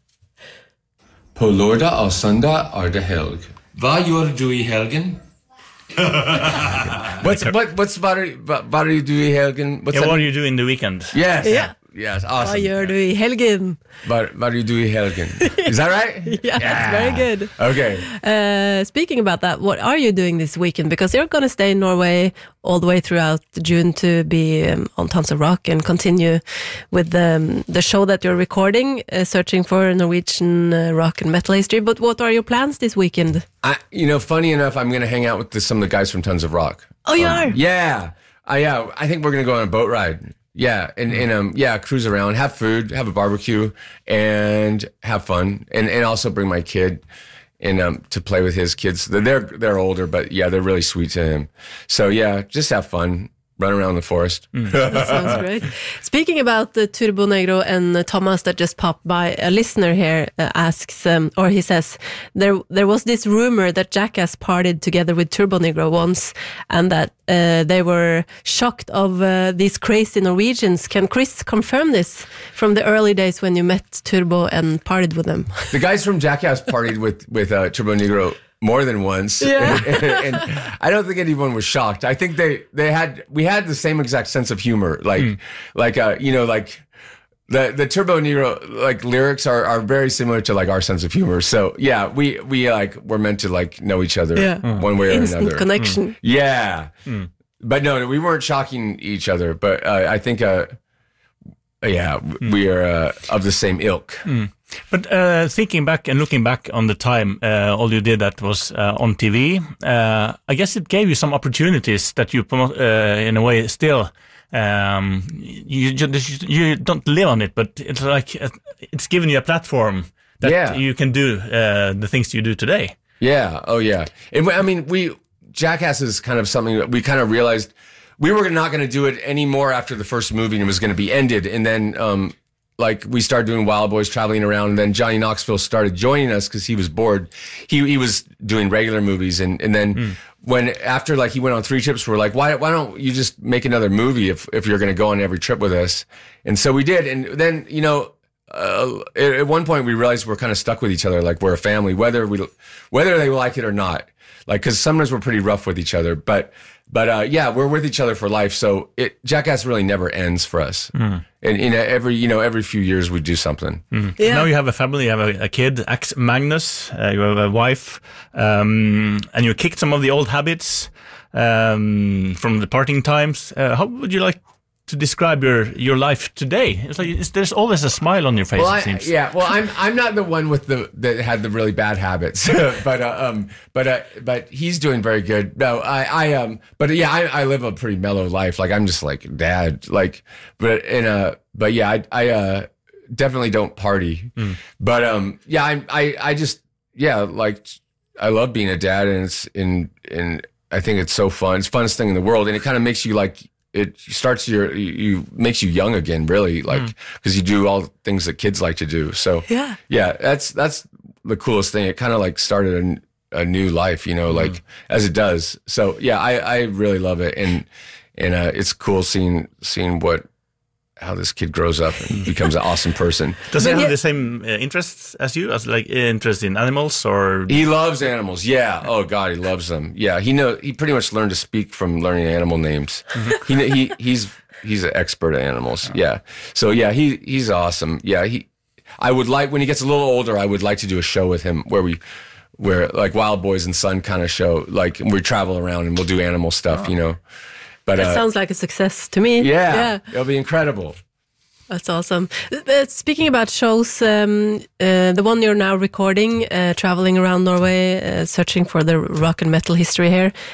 På lørdag og søndag er det helg. Hva gjør du i helgen? what's, what, what's, what are, what are you do i helgen? What's yeah, that? What do you do in the weekend? Yes. Yeah. Yes, awesome. Hva gjør du i helgen? What, what do you do i helgen? Is that right? yeah, yeah, that's very good. Okay. Uh, speaking about that, what are you doing this weekend? Because you're going to stay in Norway all the way throughout June to be um, on Tons of Rock and continue with the, um, the show that you're recording, uh, searching for Norwegian uh, rock and metal history. But what are your plans this weekend? I, you know, funny enough, I'm going to hang out with the, some of the guys from Tons of Rock. Oh, you um, are? Yeah. Uh, yeah. I think we're going to go on a boat ride. Yeah, and, and um, yeah, cruise around, have food, have a barbecue, and have fun, and, and also bring my kid and um to play with his kids. They're they're older, but yeah, they're really sweet to him. So yeah, just have fun. Run around the forest. Mm. That sounds great. Speaking about the Turbonegro and uh, Thomas that just popped by, a listener here uh, asks, um, or he says, there there was this rumor that Jackass partied together with Turbonegro once, and that uh, they were shocked of uh, these crazy Norwegians. Can Chris confirm this from the early days when you met Turbo and partied with them? The guys from Jackass partied with with uh, Turbonegro more than once, yeah. and, and, and I don't think anyone was shocked. I think they they had we had the same exact sense of humor, like mm. like uh you know like the the Turbonegro like lyrics are are very similar to like our sense of humor. So yeah, we we like we're meant to like know each other yeah. one way or Instant another. Connection. Mm. Yeah, mm. But no, we weren't shocking each other. But uh, I think uh yeah mm. we are uh, of the same ilk. Mm. But uh, thinking back and looking back on the time, uh, all you did that was uh, on T V, uh, I guess it gave you some opportunities that you, uh, in a way, still, um, you, you don't live on it, but it's like, it's given you a platform that yeah. you can do uh, the things you do today. Yeah, oh yeah. And I mean, we, Jackass is kind of something that we kind of realized we were not going to do it anymore after the first movie and it was going to be ended. And then, um, like we started doing Wild Boys, traveling around, and then Johnny Knoxville started joining us because he was bored. He he was doing regular movies, and and then mm. when after like he went on three trips, we're like, why why don't you just make another movie if if you're going to go on every trip with us? And so we did, and then you know. Uh, at, at one point, we realized we're kind of stuck with each other, like we're a family, whether we, whether they like it or not. Like, because sometimes we're pretty rough with each other, but, but uh, yeah, we're with each other for life. So it Jackass really never ends for us. Mm. And you know, every you know, every few years we do something. Mm. Yeah. Now you have a family, you have a, a kid, ex Magnus, uh, you have a wife, um, and you kicked some of the old habits um, from the partying times. Uh, how would you like to describe your your life today? It's like it's, there's always a smile on your face. Well, it I, seems. Yeah, well, I'm I'm not the one with the that had the really bad habits, but uh, um, but uh, but he's doing very good. No, I I um, but yeah, I, I live a pretty mellow life. Like I'm just like dad, like, but in a but yeah, I I uh, definitely don't party, mm. but um, yeah, I I I just yeah, like I love being a dad, and it's in and I think it's so fun. It's the funnest thing in the world, and it kind of makes you like. It starts your, you, you makes you young again, really, like, because mm. you do all the things that kids like to do. So, yeah, yeah, that's, that's the coolest thing. It kind of like started a, a new life, you know, mm. like as it does. So, yeah, I, I really love it. And, and, uh, it's cool seeing, seeing what, how this kid grows up and becomes an awesome person. Does he have the same uh, interests as you, as like interest in animals, or? He loves animals. Yeah. Oh God, he loves them. Yeah. He know, he pretty much learned to speak from learning animal names. Mm-hmm. he, he, he's, he's an expert at animals. Oh. Yeah. So yeah, he, he's awesome. Yeah. He, I would like, when he gets a little older, I would like to do a show with him where we, where like Wild Boys and Son kind of show, like we travel around and we'll do animal stuff, oh. you know. But, that uh, sounds like a success to me. Yeah, yeah. It'll be incredible. That's awesome. Uh, speaking about shows, um, uh, the one you're now recording, uh, traveling around Norway, uh, searching for the rock and metal history here,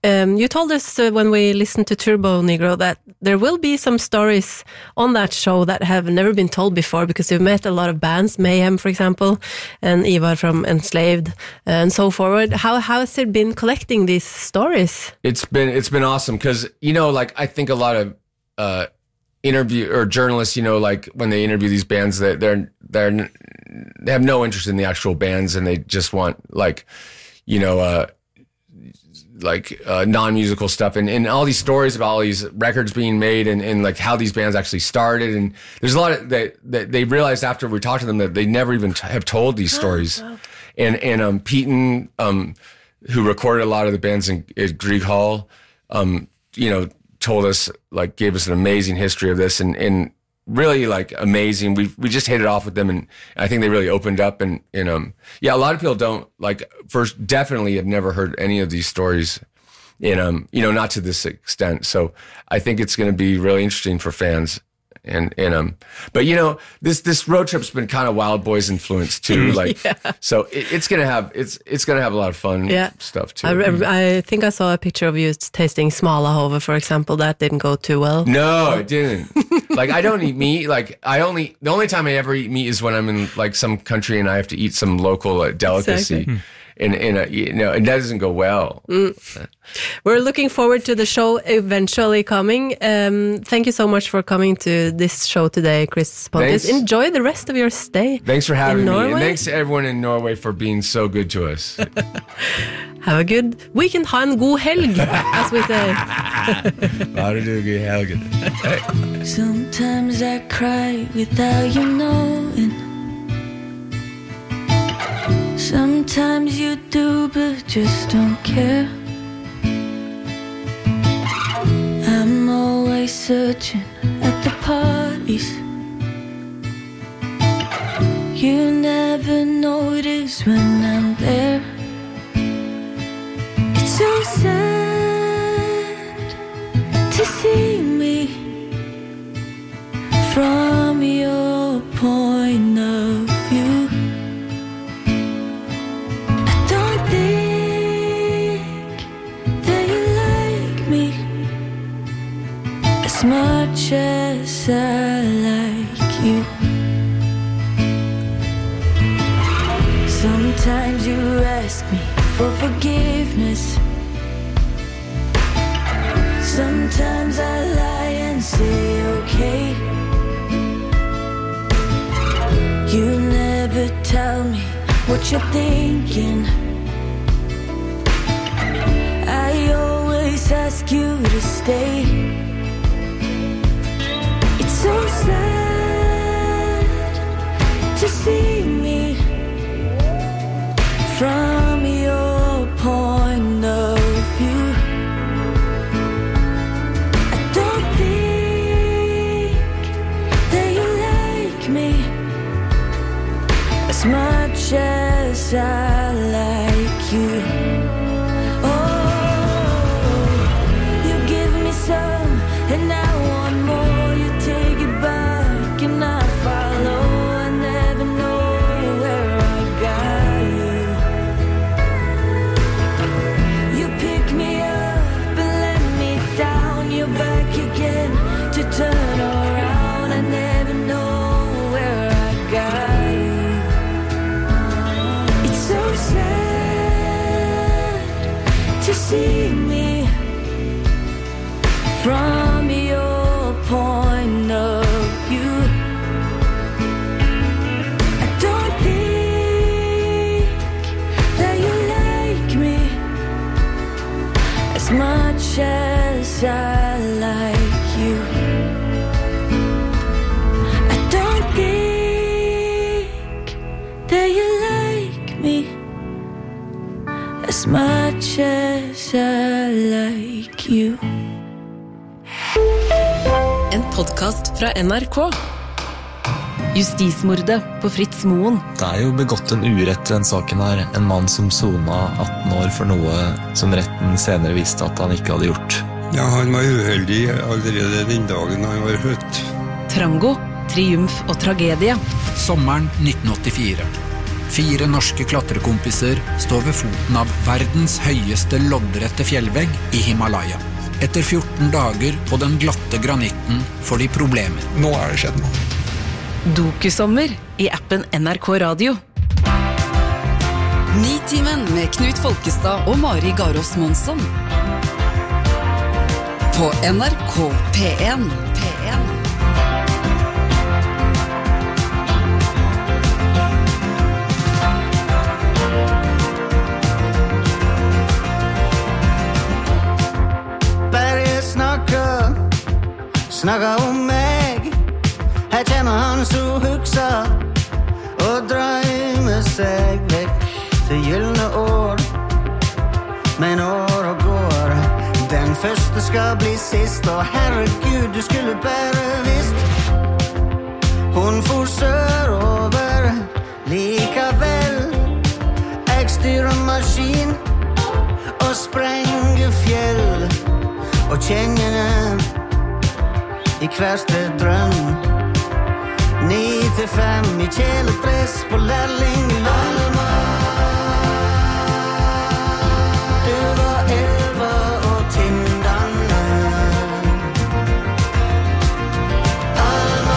Um, you told us uh, when we listened to Turbo Negro that there will be some stories on that show that have never been told before because you've met a lot of bands, Mayhem, for example, and Ivar from Enslaved, and so forward. How, how has it been collecting these stories? It's been it's been awesome because, you know, like I think a lot of uh, interview or journalists, you know, like when they interview these bands, that they're they're they have no interest in the actual bands and they just want like, you know, uh, like uh, non-musical stuff and, and all these stories about all these records being made and, and like how these bands actually started. And there's a lot of that, that they realized after we talked to them that they never even t- have told these stories. Oh, wow. And, and, um, Peyton, um, who recorded a lot of the bands in, at Grieg Hall, um, you know, told us, like, gave us an amazing history of this and, and really like amazing. We, we just hit it off with them and I think they really opened up and, and, um, yeah, a lot of people don't like first definitely have never heard any of these stories and, um, you know, not to this extent. So I think it's going to be really interesting for fans. And, and, um, but you know, this, this road trip's been kind of Wild Boys influenced too. Like, yeah. so it, it's going to have, it's, it's going to have a lot of fun yeah. stuff too. I, I think I saw a picture of you tasting Smalahove, for example. That didn't go too well. No, it didn't. Like, I don't eat meat. Like, I only, the only time I ever eat meat is when I'm in like some country and I have to eat some local uh, delicacy. Exactly. And, and uh, you know, and that doesn't go well. Mm. We're looking forward to the show eventually coming. Um, thank you so much for coming to this show today, Chris Pontius. Enjoy the rest of your stay. Thanks for having me. And thanks to everyone in Norway for being so good to us. Have a good weekend. Ha en god helg, as we say. Ha det du, god helg. Sometimes I cry without you knowing. Sometimes you do, but just don't care. I'm always searching at the parties. You never notice when I'm there. It's so sad to see me from your point of view. As much as I like you. Sometimes you ask me for forgiveness. Sometimes I lie and say okay. You never tell me what you're thinking. I always ask you to stay. So sad to see me from your point of view. I don't think that you like me as much as I like you. Oh, you give me some and I want more. Turn around, I never know where I got you. It's so sad to see me from your point of view. I don't think that you like me as much as I like you. That you like me as much as I like you. En podcast fra N R K. Justismordet på Fritz Moen. Det er jo begått en urett i den saken her. En mann som sona atten år for noe som retten senere visste at han ikke hadde gjort. Ja, han var uheldig allerede den dagen han var født. Trango, triumf og tragedie. Sommeren nitten åttifire. Fire norske klatrekompiser står ved foten av verdens høyeste loddrette fjellvegg i Himalaya. Etter fjorten dager på den glatte granitten får de problemer. Nå er det skjedd noe. Dokusommer i appen N R K Radio. Nitimen med Knut Folkestad og Mari Garås Monsson. På N R K P en. P en. Berget snakker, snakker om meg. Her kommer han så huksa og drømmer seg vekk til gyllene år. Men år og går, den første skal bli sist. Og herregud, du skulle bare visst. Hun får sørover likevel. Jeg styrer maskin og sprenger fjell. Og kjenner i hverste drøm. Ni til fem i kjeledress på lærling Alma. Du var elva og tindane. Alma.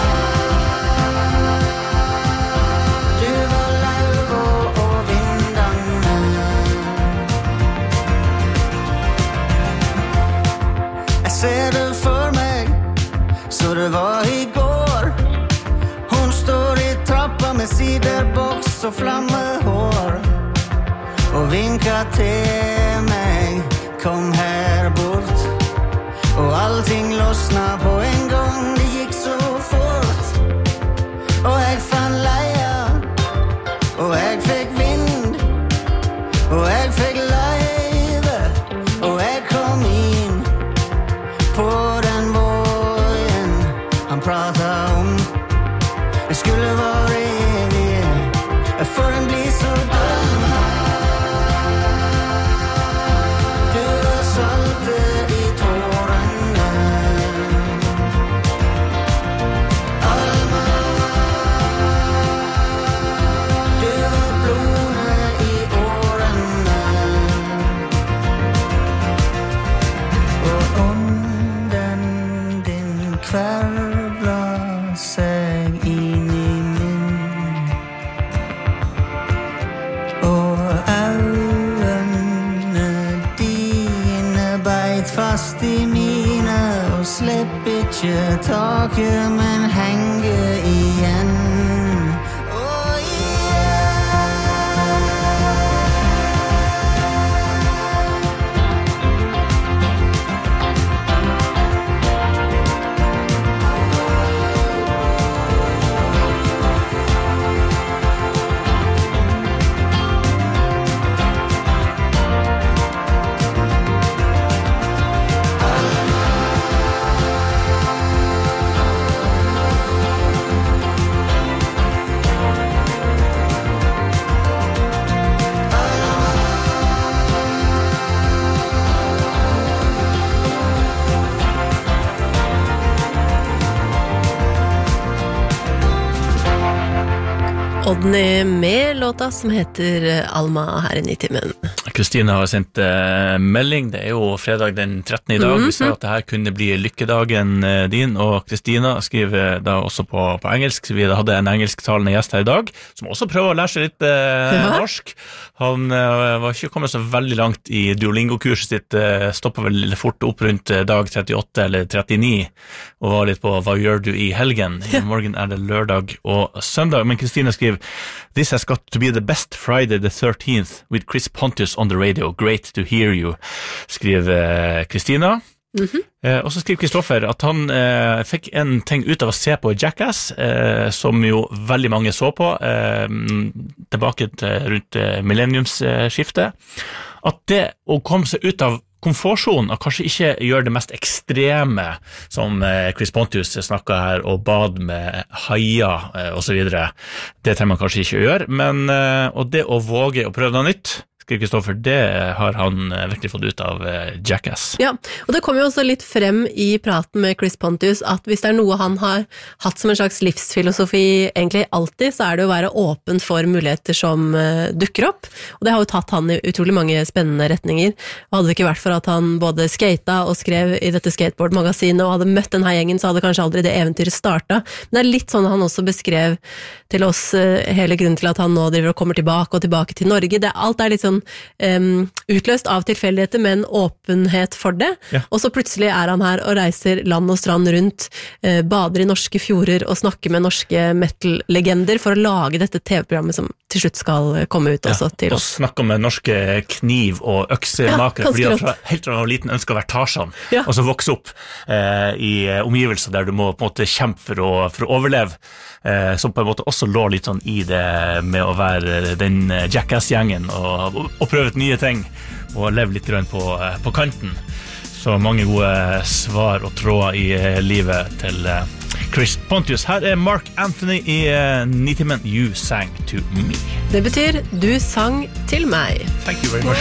Du var lauva og vindane. Jeg ser det for meg, så det var i går. Hun står i trappa med siderboks og flammehår og vinker til meg, kom her bort. Og allting losna på en gang, det gikk så fort. Og jeg fann leia, og jeg fikk vind, og jeg fikk leive, og jeg kom inn på den vågen han pratet om. Jeg skulle være evig, for den blir så døm. Du var salte i tårene. Alma. Du var blodene i årene. Og ånden din kvervla seg inn i min. Og øynene dine beit fast i mine. Og slipp ikke taket, men henger igjen. Og Odny med låta som heter Alma her i Nitimen. Kristina har sendt uh, melding, det er jo fredag den trettende i dag, Mm-hmm. vi sa at det her kunne bli lykkedagen uh, din, og Kristina skriver da også på, på engelsk, vi hadde en engelsktalende gjest her i dag, som også prøver å lære seg litt uh, Ja. norsk. Han uh, var ikke kommet så veldig langt i Duolingo-kurset sitt, uh, stoppet vel fort opp rundt uh, dag trettiåtte eller trettini, og var litt på hva gjør du i helgen? I morgen er det lørdag og søndag, men Kristina skriver, this has got to be the best Friday the thirteenth with Chris Pontius on the radio. Great to hear you, skriver Kristina. Mhm. Eh, og så skriver Kristoffer at han eh, fikk en ting ut av å se på Jackass, eh, som jo veldig mange så på, eh, tilbake til rundt eh, millenniumsskiftet. At det å komme seg ut av komfortsonen, og kanskje ikke gjøre det mest ekstreme, som eh, Chris Pontius snakket her, og bad med haier eh, og så videre. Det trenger man kanskje ikke å gjøre, men eh, og det å våge å prøve noe nytt, Kristoffer, det har han virkelig fått ut av Jackass. Ja, og det kommer jo også litt frem i praten med Chris Pontius at hvis det er noe han har hatt som en slags livsfilosofi egentlig alltid, så er det å være åpen for muligheter som uh, dukker opp. Og det har jo tatt han i utrolig mange spennende retninger. Og hadde det ikke vært for at han både skata og skrev i dette skateboard-magasinet og hadde møtt denne gjengen, så hadde kanskje aldri det eventyret startet. Men det er litt sånn han også beskrev til oss uh, hele grunnen til at han nå driver og kommer tilbake og tilbake til Norge. Det, alt er litt sånn Um, utløst av tilfeldigheter, men åpenhet for det. Ja. Og så plutselig er han her og reiser land og strand rundt, uh, bader i norske fjorder og snakker med norske metal-legender for å lage dette T V-programmet som til slutt skal komme ut også ja. til oss. Og snakker med norske kniv- og øksemakere, ja, fordi han fra, helt fra liten ønsker å være Tarzan, ja. og så vokse opp uh, i omgivelser der du må på en måte kjempe for å, for å overleve, uh, som på en måte også lå litt sånn i det med å være den Jackass-gjengen og og prøve ut nye ting og leve litt på, på kanten. Så mange gode svar og tråder i livet til Chris Pontius. Her er Mark Anthony i Nitimen, You Sang To Me. Det betyr du sang til meg. Thank you very much.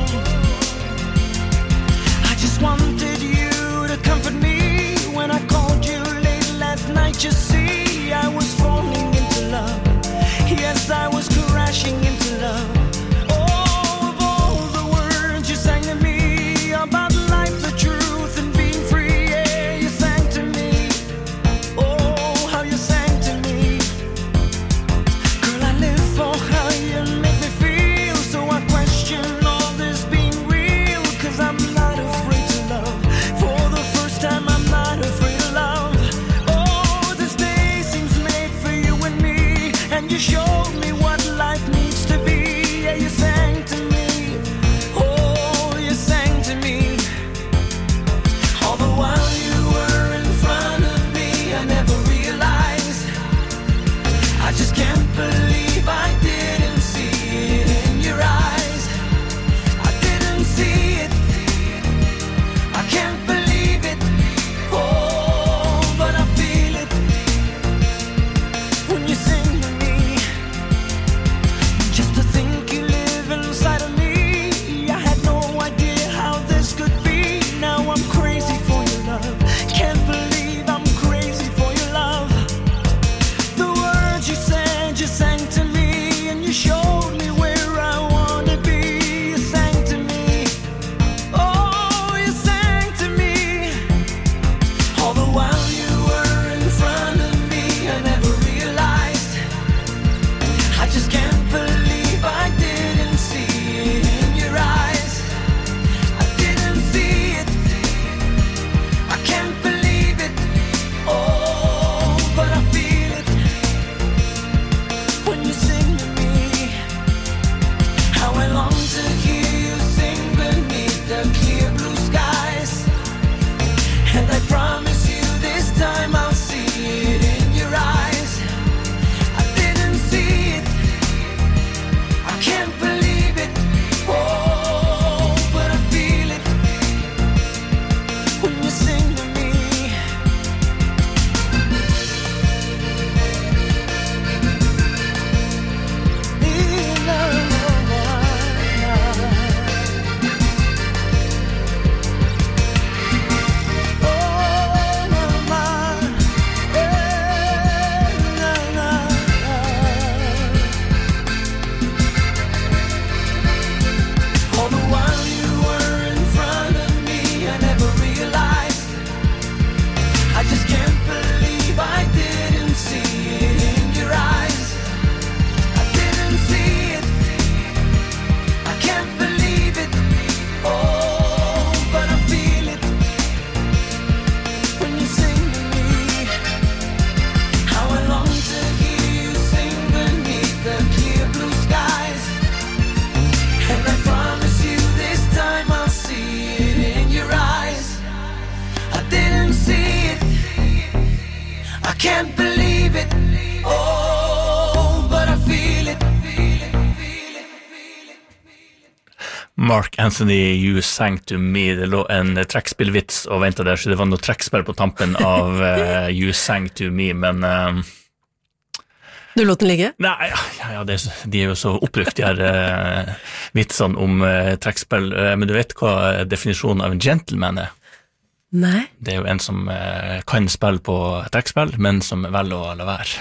I just wanted you to comfort me when I called you late last night. You see, I was falling into love. Yes, I was crashing into love. About life, the truth, and being free, yeah, you sang to me. Oh, how you sang to me. Girl, I live for how you make me feel. So I question all this being real. Cause I'm not afraid to love. For the first time, I'm not afraid of love. Oh, this day seems made for you and me. And you showed me what life needs to be. Yeah, you sang to me. While you were in front of me, I never realized. I just can't believe I didn't see it in your eyes. I didn't see it. I can't believe it. Oh, but I feel it when you sing to me. Just to think you live inside of me. I had no idea how this could be. Now I'm crazy for can't believe I'm crazy for your love. The words you said, you sang to me, and you showed me where I want to be. You sang to me, oh, you sang to me. All the while you were in front of me, I never realized. I just can't believe I didn't see it in your eyes. I didn't see it. I can't believe it, oh, but I feel it when you sing to me. How I long to hear you sing beneath the clear blue skies. And I promise you this time I'll see it in your eyes. I didn't see it, I can't believe it, oh, but I feel it when you sing to me. All the while you were in front of me, I never realized. I just can't believe I didn't see it in your eyes. I didn't see it. I can't believe it. Oh, but I feel it when you sing to me. How I long to hear you sing beneath the clear blue skies. And I promise you this time I'll see it in your eyes. I didn't see it. I can't believe it. Oh, but I feel it. Mark Anthony, You Sang To Me. Det lå en trekkspillvits og ventet der, så det var noe trekkspill på tampen av uh, You Sang To Me, men uh, Du lot den ligge? Nei, ja, ja det er, så- de er jo så oppbrukt, de her eh, vitsene om eh, trekkspill. Eh, men du vet hva definisjonen av en gentleman er? Nei. Det er jo en som eh, kan spille på trekkspill, men som velger å la være.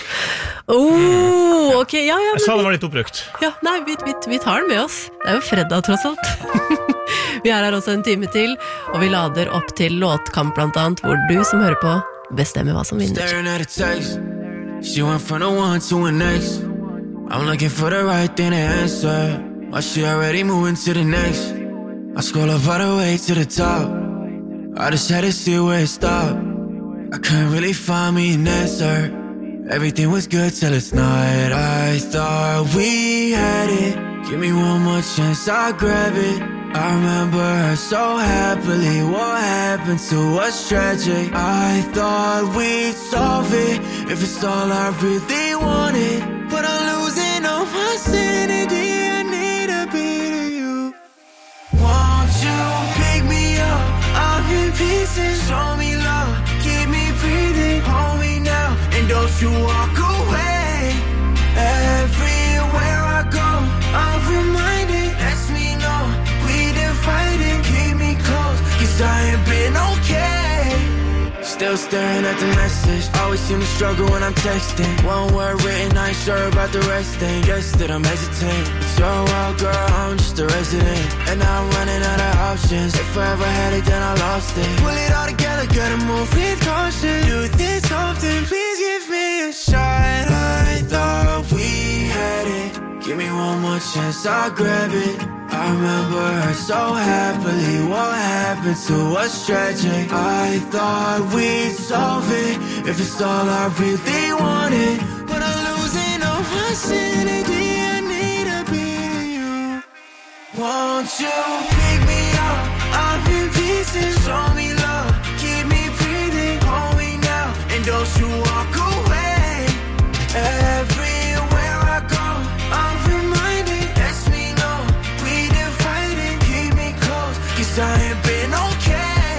Oh, ok, ja, ja. Jeg sa Men, det var litt oppbrukt. ja, nei, vi, vi, vi tar den med oss. Det er jo fredag, tross alt. Vi er her også en time til, og vi lader opp til låtkamp blant annet, hvor du som hører på bestemmer hva som vinner. Staring at a text. She went from the one to an next. I'm looking for the right thing to answer. Why she already moving to the next? I scroll up all the way to the top. I just had to see where it stopped. I couldn't really find me an answer. Everything was good till it's not. I thought we had it. Give me one more chance, I'll grab it. I remember her so happily. What happened to us tragic? I thought we'd solve it if it's all I really wanted. But I'm losing all my sanity. I need a bit of you. Won't you pick me up? I'm in pieces. Show me love, keep me breathing. Hold me now, and don't you walk away. Everywhere I go, I'm reminded. Let me know we didn't fight it. Keep me close, cause I ain't been okay. Still staring at the message. Always seem to struggle when I'm texting. One word written, I ain't sure about the rest. Ain't guess that I'm hesitant. It's your world, girl, I'm just a resident. And now I'm running out of options. If I ever had it, then I lost it. Pull it all together, gotta move with caution. Do this often, please give me a shot. I thought we had it. Give me one more chance, I'll grab it. I remember her so happily. What happened to us tragic? I thought we'd solve it if it's all I really wanted. But I'm losing all my sanity. I need a bit of you. Won't you pick me up? I'm in pieces. Show me love, keep me breathing. Hold me now, and don't you walk away. Everywhere I go, I'm reminded. Let me know we didn't fight it. Keep me close, cause I ain't been okay.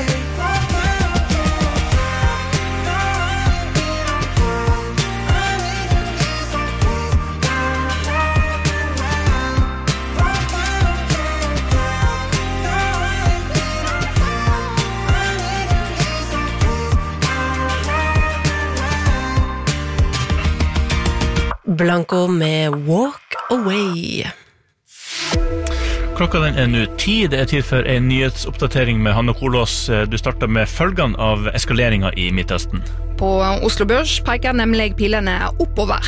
Blanco med Walk Away. Klokka den er nå ti, det er tid for en nyhetsoppdatering med Hanne Kolås. Du starter med følgene av eskaleringen i Midtøsten. På Oslo Børs peker nemlig pilene oppover.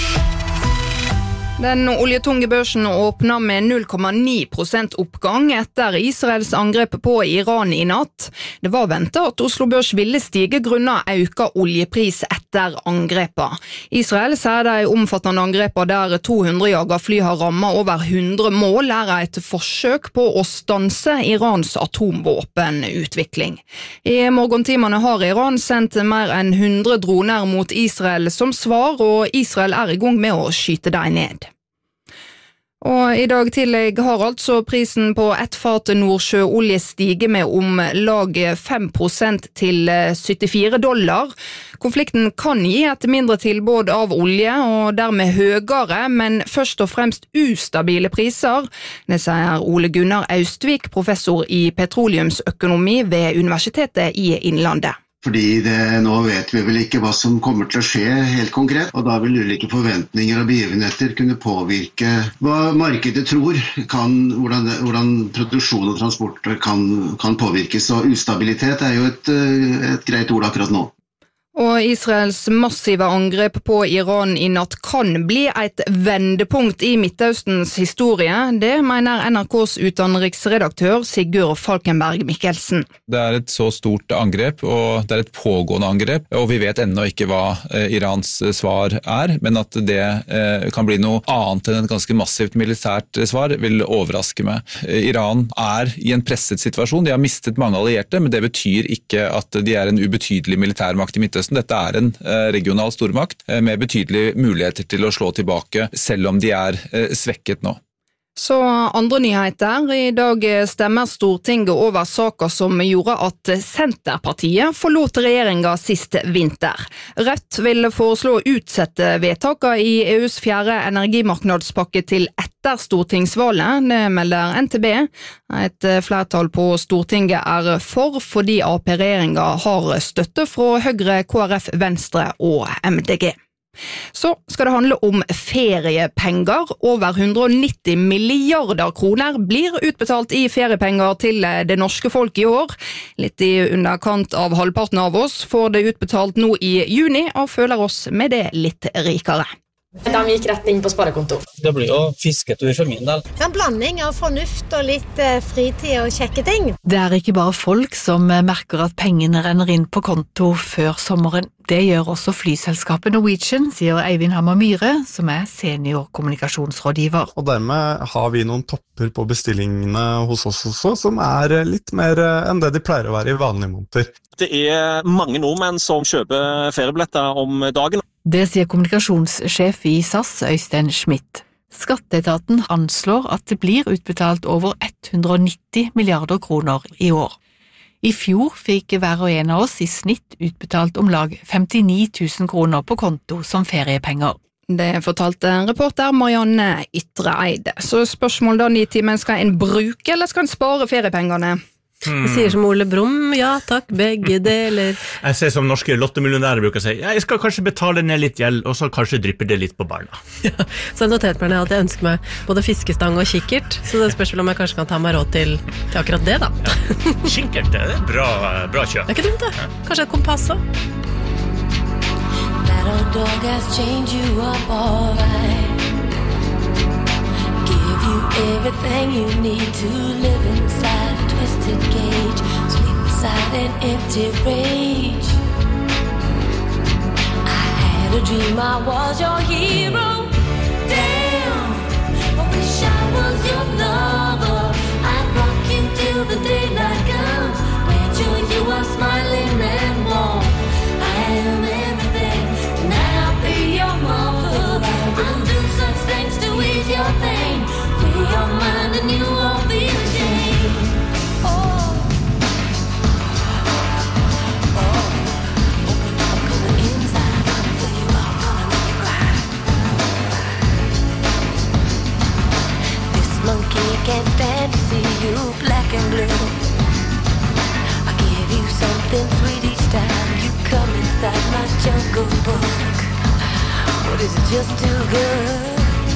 Den oljetunge børsen åpner med null komma ni prosent oppgang etter Israels angrep på Iran i natt. Det var ventet at Oslo Børs ville stige grunnet øka oljepris etter angrepet. Israel sier de omfattende angrepet der to hundre jagerfly har rammet over hundre mål er et forsøk på å stanse Irans atomvåpenutvikling. I morgentimene har Iran sendt mer enn hundre droner mot Israel som svar, og Israel er i gang med å skyte dem ned. Og i dag tidlig har altså prisen på ett fat nordsjøolje stiget med om lag fem prosent til syttifire dollar. Konflikten kan gi et mindre tilbud av olje, og dermed høyere, men først og fremst ustabile priser. Det sier Ole Gunnar Austvik, professor i petroleumsøkonomi ved Universitetet i Innlandet. Fordi det, nå vet vi vel ikke hva som kommer til å skje helt konkret, og da vil ulike forventninger og begivenheter kunne påvirke hva markedet tror, kan, hvordan, hvordan produksjon og transport kan, kan påvirkes. Og ustabilitet er jo et, et greit ord akkurat nå. Og Israels massive angrep på Iran i natt kan bli et vendepunkt i Midtøstens historie. Det mener N R K's utenriksredaktør Sigurd Falkenberg Mikkelsen. Det er et så stort angrep, og det er et pågående angrep, og vi vet ennå ikke hva eh, Irans svar er, men at det eh, kan bli noe annet enn et ganske massivt militært svar vil overraske meg. Iran er i en presset situasjon, de har mistet mange allierte, men det betyr ikke at de er en ubetydelig militærmakt i Midtøsten. Dette er en regional stormakt med betydelige muligheter til å slå tilbake, selv om de er svekket nå. Så andre nyheter. I dag stemmer Stortinget over saker som gjorde at Senterpartiet forlot regjeringa sist vinter. Rødt vil foreslå å utsette vedtaket i E U's fjerde energimarknadspakke til etter stortingsvalget, det melder N T B. Et flertall på Stortinget er for, fordi A P-regjeringa har støtte fra Høyre, K R F, Venstre og M D G. Så skal det handle om feriepenger. Over hundre og nitti milliarder kroner blir utbetalt i feriepenger til det norske folk i år. Litt i underkant av halvparten av oss får det utbetalt nå i juni, og føler oss med det litt rikere. De gikk rett inn på sparekonto. Det blir jo fisketur for min del. En blanding av fornuft og litt fritid og kjekke ting. Det er ikke bare folk som merker at pengene renner inn på konto før sommeren. Det gjør også flyselskapet Norwegian, sier Eivind Hammer Myhre, som er seniorkommunikasjonsrådgiver. Og dermed har vi noen topper på bestillingene hos oss også, som er litt mer enn det de pleier å være i vanlige måneder. Det er mange nordmenn som kjøper feriebilletter om dagen. Det sier kommunikasjonssjef i S A S, Øystein Schmidt. Skatteetaten anslår at det blir utbetalt over hundre og nitti milliarder kroner i år. I fjor fikk hver og en av oss i snitt utbetalt om lag femtini tusen kroner på konto som feriepenger. Det fortalte reporter Marianne Ytreeide. Så spørsmål da, Nitimen, skal en bruke eller skal en spare feriepengene? Jeg sier som Ole Brumm, ja takk, begge deler. Jeg ser som norske lottomillionærer bruker å si, ja, jeg skal kanskje betale ned litt gjeld, og så kanskje drypper det litt på barna. Ja, så jeg noterte meg at jeg ønsker meg både fiskestang og kikkert, så det spørs vel om jeg kanskje kan ta meg råd til, til akkurat det da. Ja. Kikkert, det er bra, bra kjøp. Det er ikke dumt det, kanskje et kompass også. That old dog has changed you up all right. Give you everything you need to live inside a twisted cage. Sleep beside an empty rage. I had a dream I was your hero. Damn, I wish I was your lover. I'd rock you till the daylight comes. Made sure you are smiling and warm. I am everything. Tonight I'll be your mother. I'll do such things to ease your pain. Free your mind and you won't feel ashamed. Oh, oh, open up, come inside. Gonna fill you up, gonna make you cry. This monkey can't stand to see you black and blue. I give you something sweet each time you come inside my jungle book. What is it just too good?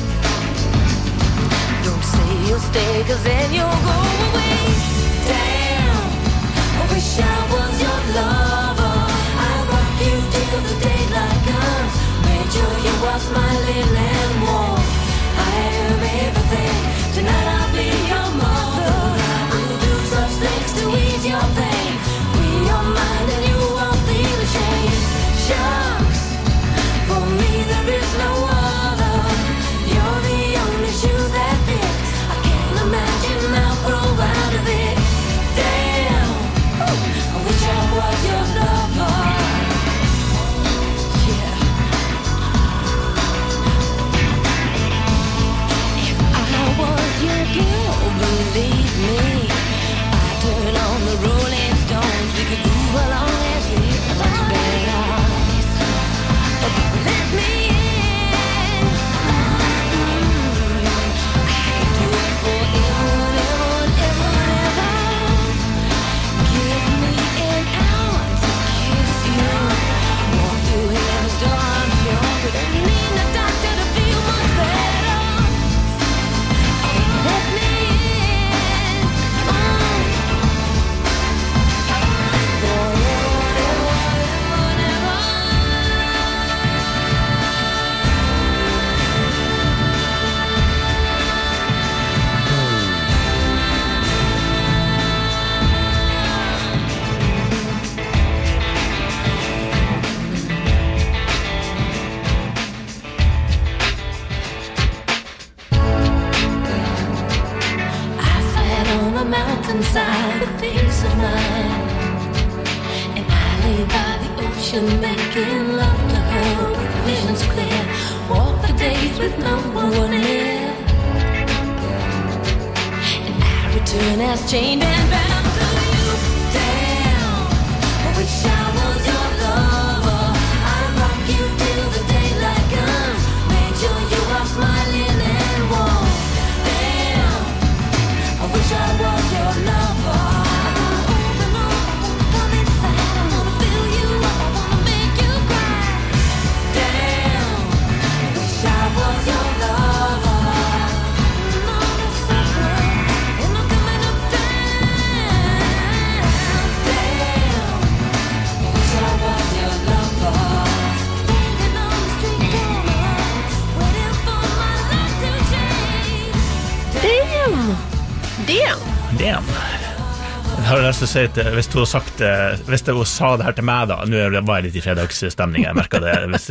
Don't say you'll stay, cause then you'll go away. Damn, I wish I was your lover. I'll rock you till the daylight comes. Make sure you are smiling and warm. I am everything. Tonight I'll be your mother. I'll do such things to ease your pain. Free your mind and you won't feel ashamed. Shucks, for me there is no other. You're the only shoe that fits. I can't imagine I'll grow out of it. Damn, I wish I was your lover. Yeah. If I was your girl, believe me, I'd turn on the Rolling Stones. We could move along as if much better. Let me in. Mm-hmm. I can do it forever, ever, ever, ever. Give me an hour to kiss you. Walk through heaven's door, I'm sure. We don't need a doctor to feel much better. Let me in. Mm. Forever, ever, ever, ever. Mountainside, a peace of mind. And I lay by the ocean, making love to her with visions clear. Walk the days with no one near. nothing has changed and bound to you. Damn, I wish I was your lover. I'd rock you till the daylight comes. Make sure you are smiling and warm. Damn, I wish I was your lover. I wanna open up, I wanna come inside, I wanna feel you up, I wanna make you cry. Damn, I wish I was your lover. Damn! Damn! Damn. Jeg har lyst til å si at hvis du har sagt det, hvis du sa det her til meg da, nå var jeg litt i fredagsstemning, jeg merket det, hvis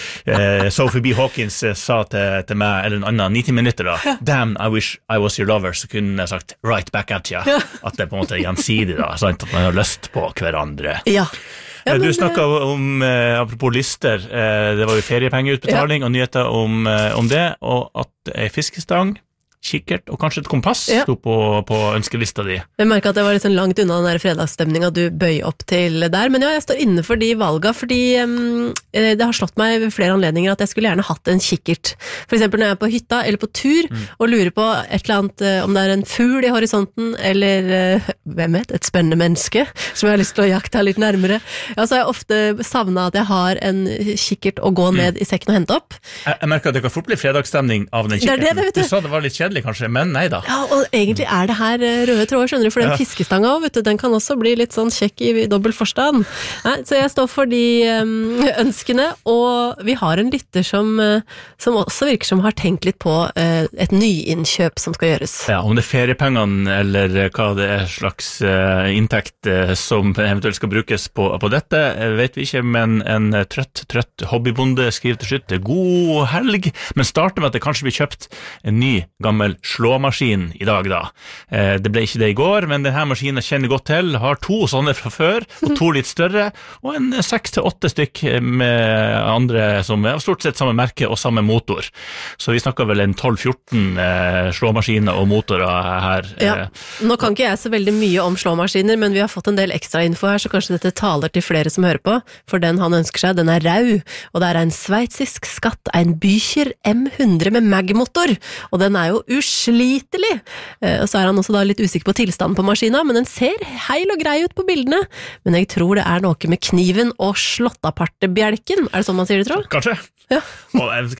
uh, Sophie B. Hawkins sa til, til meg, eller en annen nitti minutter da, damn, I wish I was your lover, så kunne jeg sagt right back at you, at det på en måte er gjensidig da, sant? At man har lyst på hverandre. Ja. Ja, du men, snakket om, eh, apropos lister, eh, det var jo feriepengeutbetaling ja. Og nyheter om, eh, om det, og at en fiskestang, kikkert og kanskje et kompass ja. Stod på, på ønskelista di. Jeg merket at jeg var litt sånn langt unna den der fredagsstemningen du bøy opp til der, men ja, jeg står inne for de valga, fordi um, det har slått meg ved flere anledninger at jeg skulle gjerne hatt en kikkert. For eksempel når jeg er på hytta eller på tur, mm. og lurer på et eller annet, om det er en fugl i horisonten, eller uh, hvem vet, et spennende menneske, som jeg har lyst til å jakte litt nærmere. Ja, så har jeg ofte savnet at jeg har en kikkert å gå ned mm. i sekken og hente opp. Jeg, jeg merker at det kan fort bli fredagsstemning av den kikkerten. Det er det, vet du. Du sa det var litt kjedelig kanskje, men nei da. Ja, og egentlig er det her røde tråd, skjønner du, for den ja. Fiskestanga også, vet du, den kan også bli litt sånn kjekk i dobbelt forstand. Nei, så jeg står for de um, ønskene, og vi har en lytter som, uh, som også virker som har tenkt litt på uh, et nyinnkjøp som skal gjøres. Ja, om det er feriepengene, eller hva det er slags uh, inntekt uh, som eventuelt skal brukes på, på dette, uh, vet vi ikke, men en uh, trøtt, trøtt hobbybonde skriver til slutt, god helg, men starter med at det kanskje blir kjøpt en ny, gammel slåmaskin i dag da. Eh, det ble ikke det i går, men denne maskinen kjenner godt til, har to sånne fra før, og to litt større, og en seks til åtte stykk med andre som er stort sett samme merke og samme motor. Så vi snakker vel en tolv fjorten eh, slåmaskiner og motorer her. Ja. Nå kan ikke jeg så veldig mye om slåmaskiner, men vi har fått en del ekstra info her, så kanskje dette taler til flere som hører på, for den han ønsker seg, den er rau, og det er en sveitsisk skatt, en Bücher M hundre med mag-motor, og den er jo uslitelig. Og så er han også da litt usikker på tilstanden på maskina, men den ser heil og grei ut på bildene. Men jeg tror det er noe med kniven og slått aparte bjelken. Er det sånn man sier det, tror? Kanskje. Ja. Og jeg